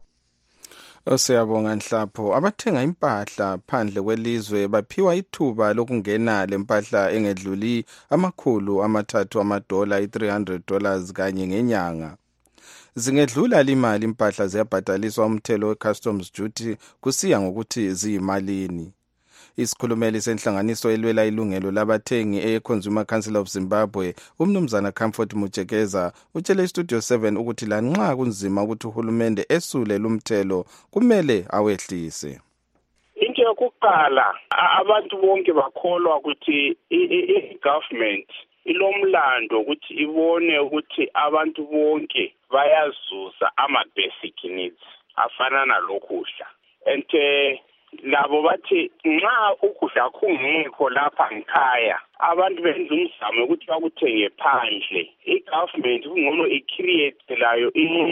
Osiyabonga Nhlapho abathenga impahla phandle kwelizwe baphiwa ithuba lokungena lempahla engedluli amakhulu amathathu amadola i three hundred dollars kanye ngenyanga. zingedlula limali impahla ziyabhadaliswa umthelo we-customs duty kusiya ngokuthi ziyimalini. Isikhulumeli senhlanganiso elwela ilungelo labathengi e-Consumer Council of Zimbabwe, umnumzana Comfort Muchekeza, utshele iStudio seven ukuthi lanxa kunzima ukuthi uhulumende esule lumthelo kumele awehlise. Into yokuqala abantu bonke bakholwa ukuthi i-government ilomlando ukuthi ibone ukuthi abantu bonke bayazuza ama-basic needs afana nalokudla. And uh, labo bathi nxa ukudla kungekho lapha ngikhaya abantu benza umzamo ukuthi bakuthenge phandle. I-government kungcono i-create layo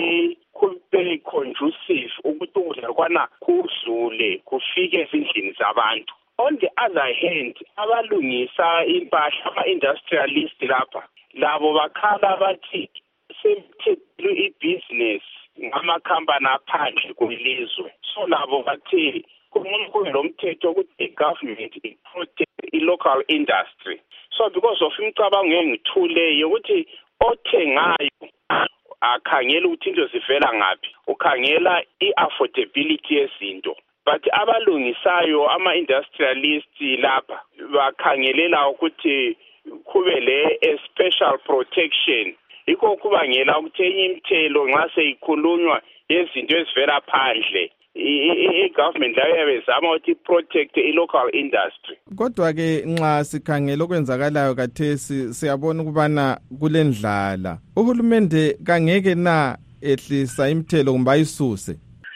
i-very conducive ukuthi ukudla kwana kudlule kufike ezindlini zabantu. On the other hand, abalungisa impahla ama-industrialist lapha labo bakhala bathi semthethwe i-business ngamakhampani aphandle kwelizwe. So labo bathi kumele kube lomthetho ukuthi i-government i-protect i-local industry. So because of imicabango engithuleyo ukuthi othengayo akhangela ukuthi into zivela ngaphi, ukhangela i-affordability yezinto. But abalungisayo ama-industrialist lapha bakhangelela ukuthi kube le special protection. Yikho kubangela ukuthi enye imithelo nxa seyikhulunywa yezinto ezivela phandle i-government layo yabezama ukuthi protect i-local industry. Kodwa ke nxa sikhangela okwenzakalayo kathesi siyabona ukubana kulendlala. Uhulumende kangeke na ehlisa imithelo kumbe ayisuse?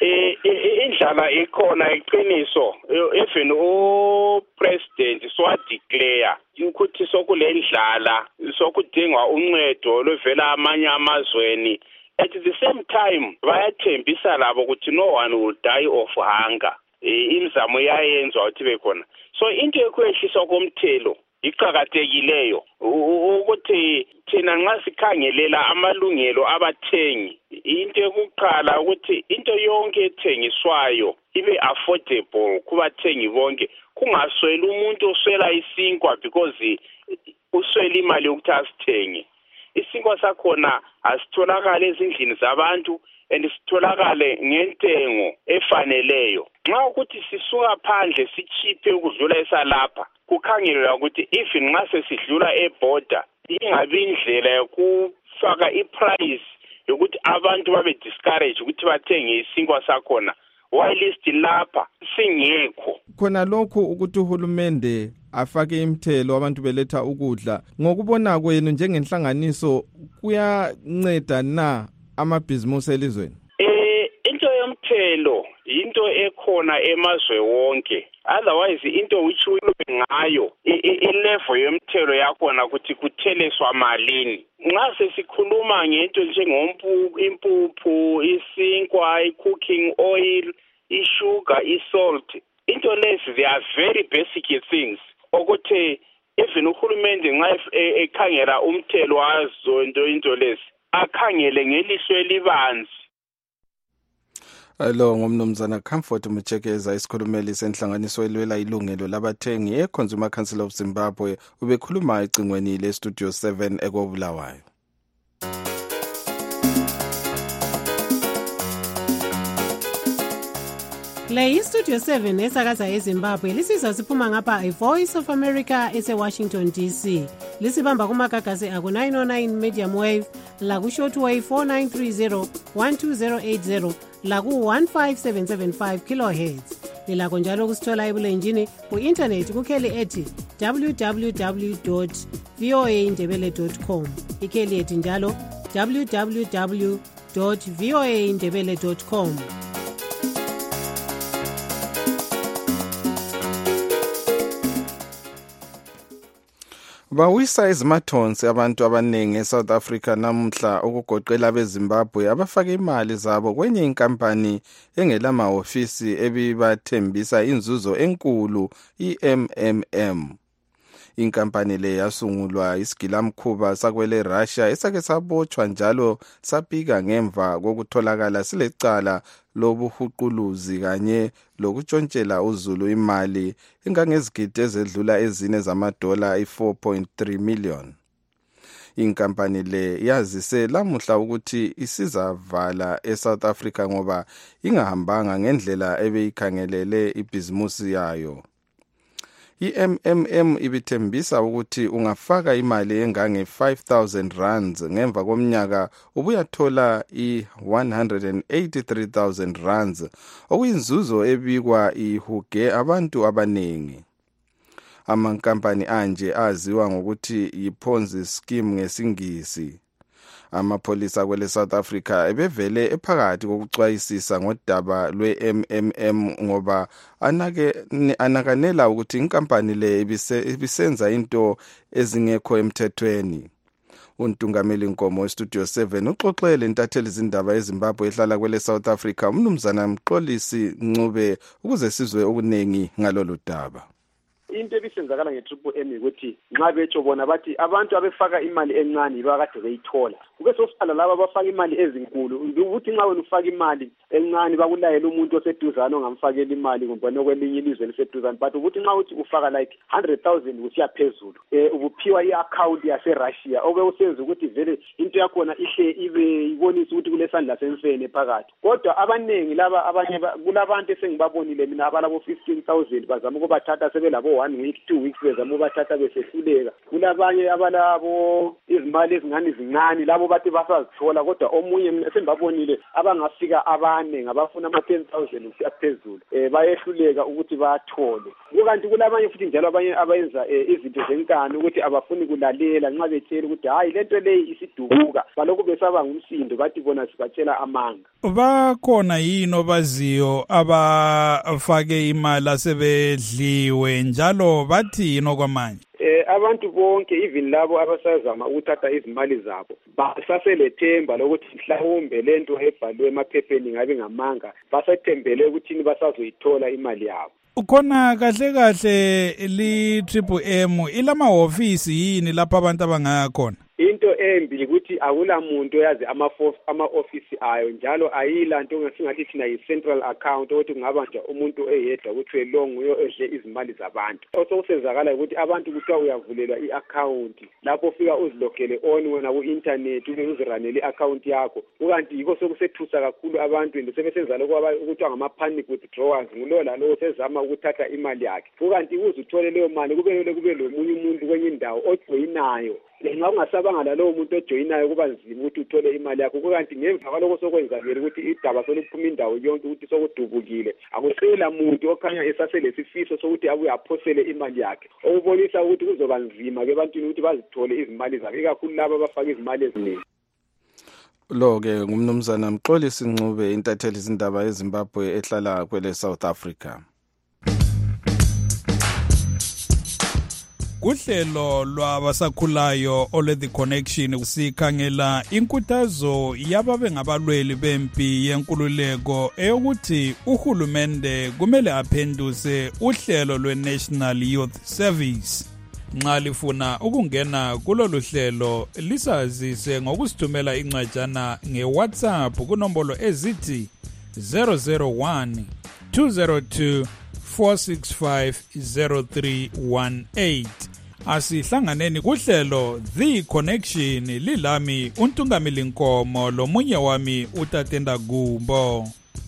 Indlala ikhona iqiniso. Even u-president swadeclare ukuthi sokulendlala sokudingwa uncedo lwevela amanye amazweni. At the same time bayathembisa labo ukuthi no one will die of hunger. Imizamo yayenzwa ukuthi bekhona. So into ekwehliswa komthelo iqhakathekileyo ukuthi thina nxa sikhangelela amalungelo abathengi, into yokuqala ukuthi into yonke ethengiswayo ibe affordable kubathengi bonke, kungasweli umuntu oswela isinkwa because uswela imali yokuthi asithenge. Isinkwa sakhona asitholakala ezindlini zabantu and sitholakale ngentengo efaneleyo. Nxa ukuthi sisuka phandle sichiphe ukudlula esalapha, kukhangelwa ukuthi even nxa sesidlula eborder ingabe indlela yokufaka iprice yokuthi abantu babe discourage ukuthi bathenge isinkwa sakhona whilst lapha singekho. Khona lokhu ukuthi uhulumende afake imithelo abantu beletha ukudla, ngokubona kwenu njengenhlanganiso kuyanceda na amabhizimusi elizweni? Eh into yomthelo into ekhona emazwe wonke. Otherwise into which we ngayo i-level yomthelo yakhona ukuthi kutheleswa malini. Nxa sesikhuluma ngento njengompu impuphu, isinkwa, i-cooking oil, i-sugar, i-salt, into lezi they are very basic things. Ukuthi even uhulumende nxa ekhangela umthelo wazo into into lezi akhangele ngelihlo elibanzi. Lo ngumnumzana Comfort Muchekeza, isikhulumeli senhlanganiso elwela ilungelo labathengi e-Consumer Council of Zimbabwe, ubekhuluma ecingweni le-Studio seven ekobulawayo. Le iStudio seven esakaza eZimbabwe lisizwa siphuma ngapha iVoice of America ese-Washington D C. Lisibamba kumagagasi aku nine oh nine medium wave, laku shortwave four nine three zero one two zero eight zero, laku one five seven seven five kilohertz. Lilakho njalo kusithola ebulenjini ku-internet kukheli ethi w w w dot v o a ndebele dot com. Ikheli ethi njalo w w w dot v o a ndebele dot com. Bawisa izimathonsi abantu abaningi eSouth Africa namhla ukugoqela beZimbabwe abafaka imali zabo kwenye inkampani engelamahofisi ebibathembisa inzuzo enkulu i-M M M. Inkampani le yasungulwa isigilamkhuba sakwele Russia esake sabotshwa njalo sapika ngemva kokutholakala silecala lobuhuquluzi kanye lokutshontshela uzulu imali ingangezigidi ezedlula ezine zamadola i four point three million. Inkampani le yazise lamuhla ukuthi isizavala eSouth Africa ngoba ingahambanga ngendlela ebeyikhangelele ibhizimusi yayo. I-M M M ibithembisa ukuthi ungafaka imali engange five thousand rands ngemva komnyaka ubuyathola i-one hundred eighty-three thousand rands okuyinzuzo ebikwa ihuge abantu abaningi. Amankampani anje aziwa ngokuthi yi-Ponzi scheme ngesingisi. Amapholisa kwele South Africa ebevele ephakathi kokucwayisisa ngodaba lwe-M M M ngoba anake anakanela ukuthi inkampani le ibisenza into ezingekho emthethweni. Untungameli Nkomo weStudio seven uxoxele intatheli izindaba eZimbabwe ehlala kwele South Africa umnumzana Mxolisi Ncube ukuze sizwe okunengi ngalolu daba. Into ebisenzakala nge-Triple M ukuthi nxa betsho bona bathi abantu abefaka imali encane bakade beyithola. Kube sosala laba abafaka imali ezinkulu ukuthi nxa wena ufaka imali encane bakulayela umuntu oseduzana ongamfakela imali ngoba kwelinye ilizwe liseduzana, but ukuthi nxa uthi ufaka like one hundred thousand kusiya phezulu eh ubuphiwa i-account yase-Russia obe usenza ukuthi vele into yakhona ihle ibe ibonisa ukuthi kulesandla semfene phakathi. Kodwa abaningi laba abanye kulabantu esengibabonile mina abalabo fifteen thousand bazama ukubathatha sebelabo one week two weeks bezama ubathatha besehluleka. Kulabanye abalabo izimali ezingani zincane labo bathi basazithola, kodwa omunye mina sengibabonile abangafika abane ngabafuna ama ten thousand kusiya phezulu eh bayehluleka ukuthi bathole. Kukanti kulabanye futhi njalo abanye abayenza izinto zenkani ukuthi abafuni kulalela nxa betshela ukuthi hayi lento leyi isidubuka balokhu besaba ngumsindo bathi bona sibatshela amanga. Bakhona yini obaziyo abafake imali asebedliwe njalo bathi yini okwamanje? Eh abantu bonke even labo abasazama ukuthatha izimali zabo basaselethemba lokuthi mhlawumbe lento ebhalwe emaphepheni ngabe ngamanga basethembele ukuthi basazoyithola imali yabo. Ukhona kahle kahle li Triple M ilama office yini lapha abantu abangaya khona? Into embi ukuthi akula muntu oyazi ama ama office ayo njalo ayila nto ngasingathi thina yi central account ukuthi kungaba nje umuntu eyedwa ukuthi long uyo edle izimali zabantu. Osokusenzakala ukuthi abantu kuthiwa uyavulelwa i-account lapho ufika uzilogele on wena ku internet uziranele i-account yakho. Ukanti yiko sokusethusa kakhulu abantu nje sebesenza lokho ukuthi ngama panic withdrawals ngulo lalo sezama ukuthatha imali yakhe. Ukanti uzithole leyo mali kube kube lo munye umuntu kwenye indawo ojoyinayo. Nxa ungasabanga lalowo muntu ojoyinayo kuba nzima ukuthi uthole imali yakho. Kukanti ngemva kwalokho sokwenzakile ukuthi idaba soluphuma indawo yonke ukuthi sokudubukile akusela muntu okhanya esaselesifiso sokuthi abuye aphosele imali yakhe, okubonisa ukuthi kuzoba nzima ke ebantwini ukuthi bazithole izimali zabo ikakhulu laba abafaka izimali eziningi. Lo ke ngumnumzana Mxolisi Ncube intatheli izindaba eZimbabwe ehlala kwele South Africa. Kuhlelo lwabasakhulayo ole The Connection sikhangela inkuthazo yababe ngabalweli bempi yenkululeko eyokuthi uhulumende kumele aphenduse uhlelo lwe-National Youth Service. Nxa lifuna ukungena kulolu hlelo lisazise ngokusithumela incwajana nge-WhatsApp kunombolo ezithi zero zero one two zero two four six five zero three one eight. Asihlanganeni kuhlelo The Connection lilami uNtungameli Nkomo lomunye wami uTatenda Gumbo.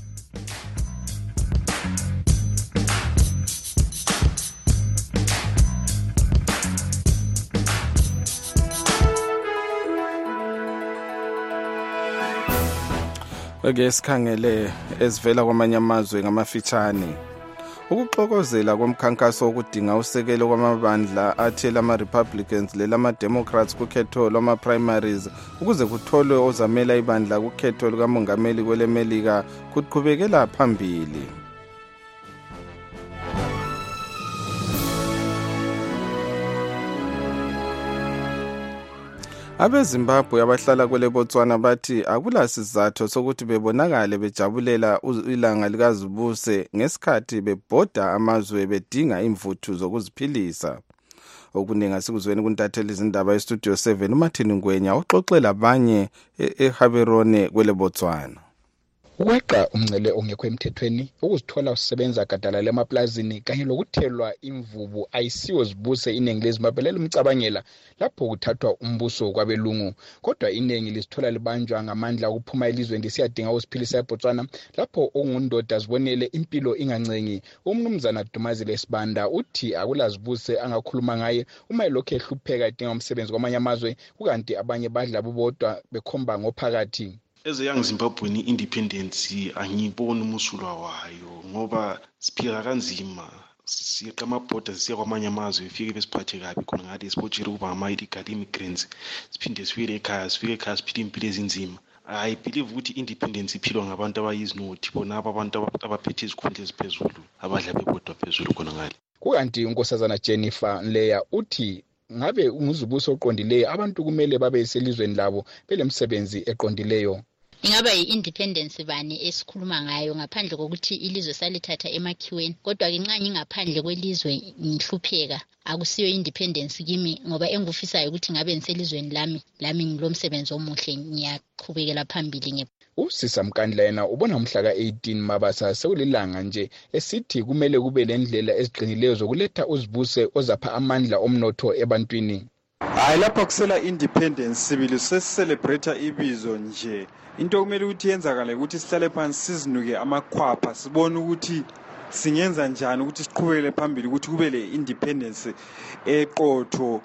Ake sikhangele ezivela kwamanye amazwe ngamafitshane. Ukuxokozela komkhankaso okudinga usekelo kwamabandla athela ama-Republicans lelama-Democrats kukhetho lwama-primaries ukuze kutholwe ozamela ibandla kukhetho lukamongameli kwelemelika kuqhubekela phambili. Abezimbabwe abahlala kwele Botswana bathi akula sizathu sokuthi bebonakale bejabulela ilanga likazibuse ngesikhathi bebhoda amazwe bedinga imvuthu zokuziphilisa. Okuningi sikuzweni kuntatheli izindaba eStudio seven uMartin Ngwenya oxoxela abanye eHaberone kwele Botswana. ukweqa umngcele ongekho emthethweni, ukuzithola usebenza gadala lemaplazini kanye lokuthelwa imvubu ayisiwo zibuse iningi leZimbabwe lelumcabangela lapho kuthathwa umbuso kwabelungu. Kodwa iningi lisithola libanjwa ngamandla ukuphuma elizweni lisiyadinga usiphilisa eBotswana lapho okungundoda zibonele impilo ingancengi. Umnumzana Dumazile Sibanda uthi akulazibuse angakhuluma ngaye uma elokhu ehlupheka edinga umsebenzi kwamanye amazwe, kukanti abanye badla bobodwa bekhomba ngophakathi. As a young Zimbabwean, independence angiyiboni umusulwa wayo ngoba siphila kanzima, siyeqa amabhoda sisiya kwamanye amazwe ifike besiphathe kabi khona ngathi sibotshele ukuba ama-illegal immigrants, siphinde sifike ekhaya sifike ekhaya siphile impilo ezinzima. I believe ukuthi independence iphilwa ngabantu abayizinothi bona abantu abaphethe izikhundla eziphezulu abadla bebodwa phezulu khona ngale. Kukanti unkosazana Jennifer Leya uthi ngabe unguzibuso oqondileyo abantu kumele babe selizweni labo belemsebenzi eqondileyo. Ingaba yi-independence bani esikhuluma ngayo ngaphandle kokuthi ilizwe salithatha emakhiweni, kodwa ke nxa ngingaphandle kwelizwe ngihlupheka akusiyo independence kimi ngoba engufisayo ukuthi ngabe ngiselizweni lami lami ngilomsebenzi omuhle ngiyaqhubekela phambili nge Usisa Mkandla yena ubona umhla ka-eighteen Mabasa sekulilanga nje esithi kumele kube lendlela eziqinileyo zokuletha uzibuse ozapha amandla omnotho ebantwini. Hayi lapha kusela independence sibili sesicelebrate ibizo nje. Into kumele ukuthi yenzakale ukuthi sihlale phansi sizinuke amakhwapha sibone ukuthi singenza njani ukuthi siqhubekele phambili ukuthi kube le independence eqotho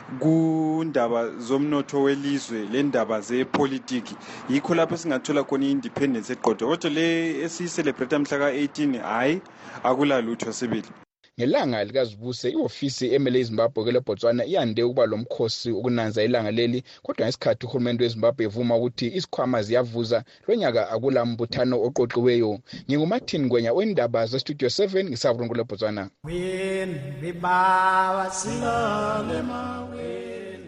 kundaba zomnotho welizwe lendaba zepolitiki. Yikho lapho singathola khona independence eqotho. Kodwa le esicelebrate mhla ka-eighteen hayi akulalutho sibili. Ngelanga likazibuse iofisi emele iZimbabwe kele Botswana iyande ukuba lomkhosi ukunanza ilanga leli, kodwa ngesikhathi uhulumende weZimbabwe evuma ukuthi isikhwama ziyavuza lonyaka akula mbuthano oqoqiweyo. NginguMartin Ngwenya wendaba ze Studio seven ngisavungu le Botswana. Win bibawa silole mawe.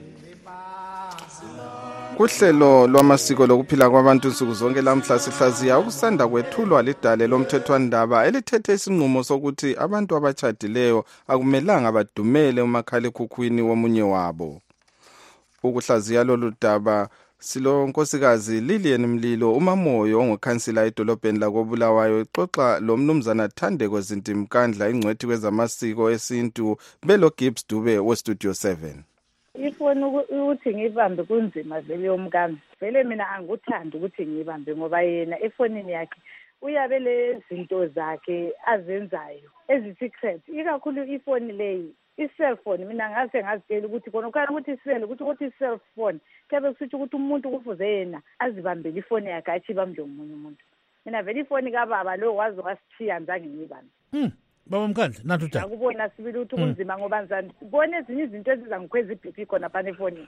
Kuhlelo lwamasiko lokuphila kwabantu nsuku zonke lamhla sihlaziya ukusanda kwethulwa lidale lomthethwandaba elithethe isinqumo sokuthi abantu abachadileyo akumelanga badumele umakhalekhukhwini womunye wabo. Ukuhlaziya lolu daba silo nkosikazi Lilian Mlilo umamoyo ongukhansila edolobheni lakoBulawayo exoxa lo mnumzana Thandeko Zintimkandla ingcwethi kwezamasiko esintu Belo Gibbs Dube we Studio seven. Ifoni ukuthi ngibambe kunzima vele yomkami. Vele mina angikuthandi ukuthi ngibambe ngoba yena efonini yakhe uyabe lezinto zakhe azenzayo ezi-secret. Ikakhulu ifoni leyi, i-cellphone mina ngase ngazitshela ukuthi khona ukhala ukuthi isibele ukuthi ukuthi i-cellphone kebe kusithi ukuthi umuntu kufuze yena azibambele ifoni yakhe achibambe omunye umuntu. Mina vele ifoni kababa lo wazi wasithiya ngizange ngibambe. Hmm. Baba Mkandla nathi uthanda. Akubona sibili ukuthi kunzima ngoba nzani. Ubone ezinye izinto ezizangikhweza i-B P khona phana efonini.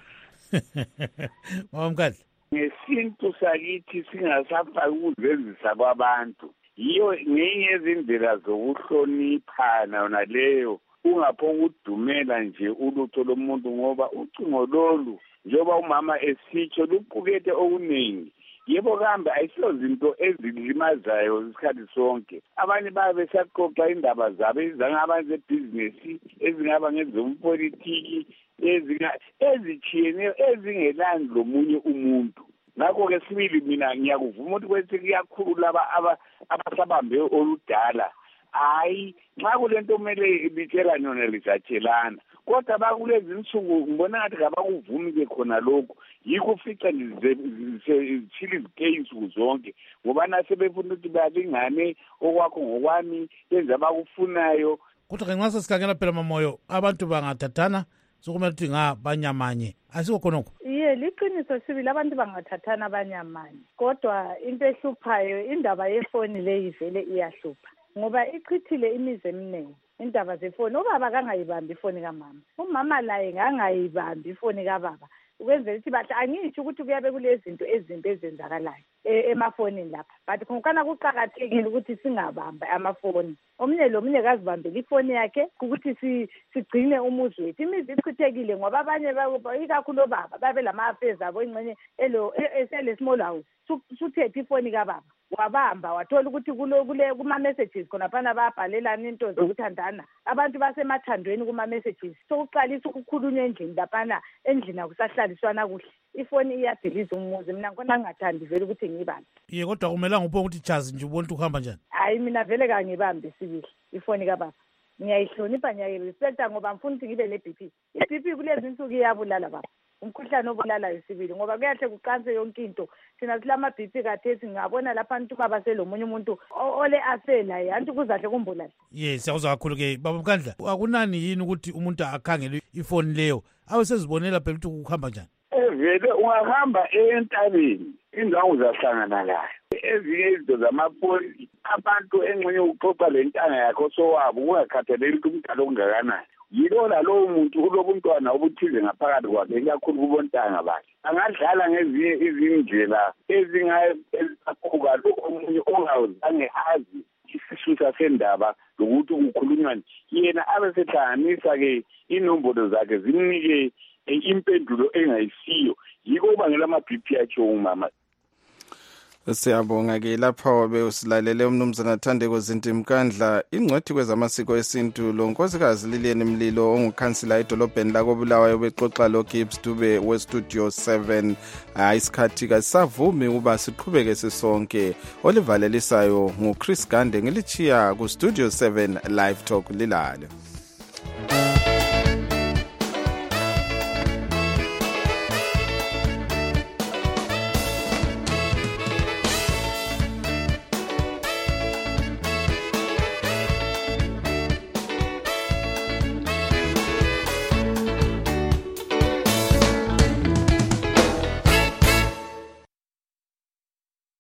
Baba Mkandla. Ngesintu sakithi singasafaki ukuzenzisa kwabantu. Yiyo ngenye yezindlela zokuhloniphana yona leyo. Ungaphonga ukudumela nje ulutho lomuntu ngoba ucingo lolu njengoba umama esitsho luqukethe okuningi. Yebo kambe ayisizo zinto ezilimazayo isikhathi sonke. Abanye babe besaqoqa indaba zabo ezingaba zebusiness, ezingaba ngezompolitiki, ezinga ezichiyeneyo ezingelani lomunye umuntu. Ngakho ke sibili mina ngiyakuvuma ukuthi kwese kuyakhulula laba abasabambe oludala. Hayi nxa kulento kumele ibitshela nona lisatshelana. Kodwa bakulezi insuku ngibona ngathi ngabakuvumi ke khona lokho. Yikho ufica nje chili izikeyi zonke ngoba nasebefuna ukuthi balingane okwakho ngokwami benza abakufunayo. Kodwa nxa sesikhangela phela mamoyo abantu bangathathana sokumele ukuthi ngabanyamanye asikho khonokho. Iye liqiniso sibili abantu bangathathana abanyamanye. Kodwa into ehluphayo indaba yefoni leyi vele iyahlupha ngoba ichithile imizi eminingi. Indaba zefoni ubaba kangayibambi ifoni kamama, umama laye ngangayibambi ifoni kababa. Ukwenzela ukuthi bathi angisho ukuthi kuyabe kulezinto ezimbi ezenzakalayo emafonini lapha, but khona kuqhakathekile ukuthi singabamba amafoni. Omnye lo mnye kazibambela ifoni yakhe ukuthi sigcine umuzi wethu. Imizi ichithekile ngoba abanye ikakhulu obaba babe lama affairs abo ingxenye elo esele small house suthethe ifoni kababa wabamba wathola ukuthi kulo kule kuma messages khona phana bayabhalelana into zokuthandana abantu basemathandweni kuma messages sokuqalisa ukukhulunywa endlini laphana endlini akusahlaliswana kuhle ifoni iyadiliza umuzi mina ngikona ngingathandi vele ukuthi ngibambe ye kodwa kumelanga upho ukuthi chazi nje ubona ukuthi uhamba njani hayi mina vele kangibambe sibili ifoni kababa ngiyayihlonipha ngiyayirespecta ngoba ngifuna ukuthi ngibe ne-B P i-B P kulezi insuku iyabulala baba umkhuhlane obulalayo sibili ngoba kuyahle kuqanse yonke into thina silama B P kathesi ngabona lapha ntu baba selomunye umuntu ole asela yanti kuzahle kumbulala yes siyawuzwa kakhulu ke baba Mkandla akunani yini ukuthi umuntu akhangele ifoni leyo awe sezibonela phela ukuthi ukuhamba njani vele ungahamba entabeni indawo uzahlangana layo ezinye izinto zamapoli abantu engxenye ukuxoxa le ntanga yakho sowabo ungakhathaleli ukuthi umdala ongakanani yilo lalowo muntu ulobuntwana obuthize ngaphakathi kwakhe ikakhulu kubontanga bakhe angadlala ngezinye izindlela ezingaphuka lo omunye ongazange azi isisusa sendaba lokuthi kukhulunywa yena abe sehlanganisa-ke inombolo zakhe zimnike impendulo engayisiyo yiko ubangela ama-B P akhe umama. Siyabonga-ke lapha beusilalele umnumzana Thandeko Zinti Mkandla ingcwethi kwezamasiko esintu lo nkosikazi Lilian Mlilo ongukhansila edolobheni lakobulawayo bexoxa lo Gibbs Dube westudio seven isikhathi kasavumi uba siqhubeke sisonke olivalelisayo nguChris Gande ngilichiya ku Studio seven Live Talk lilale.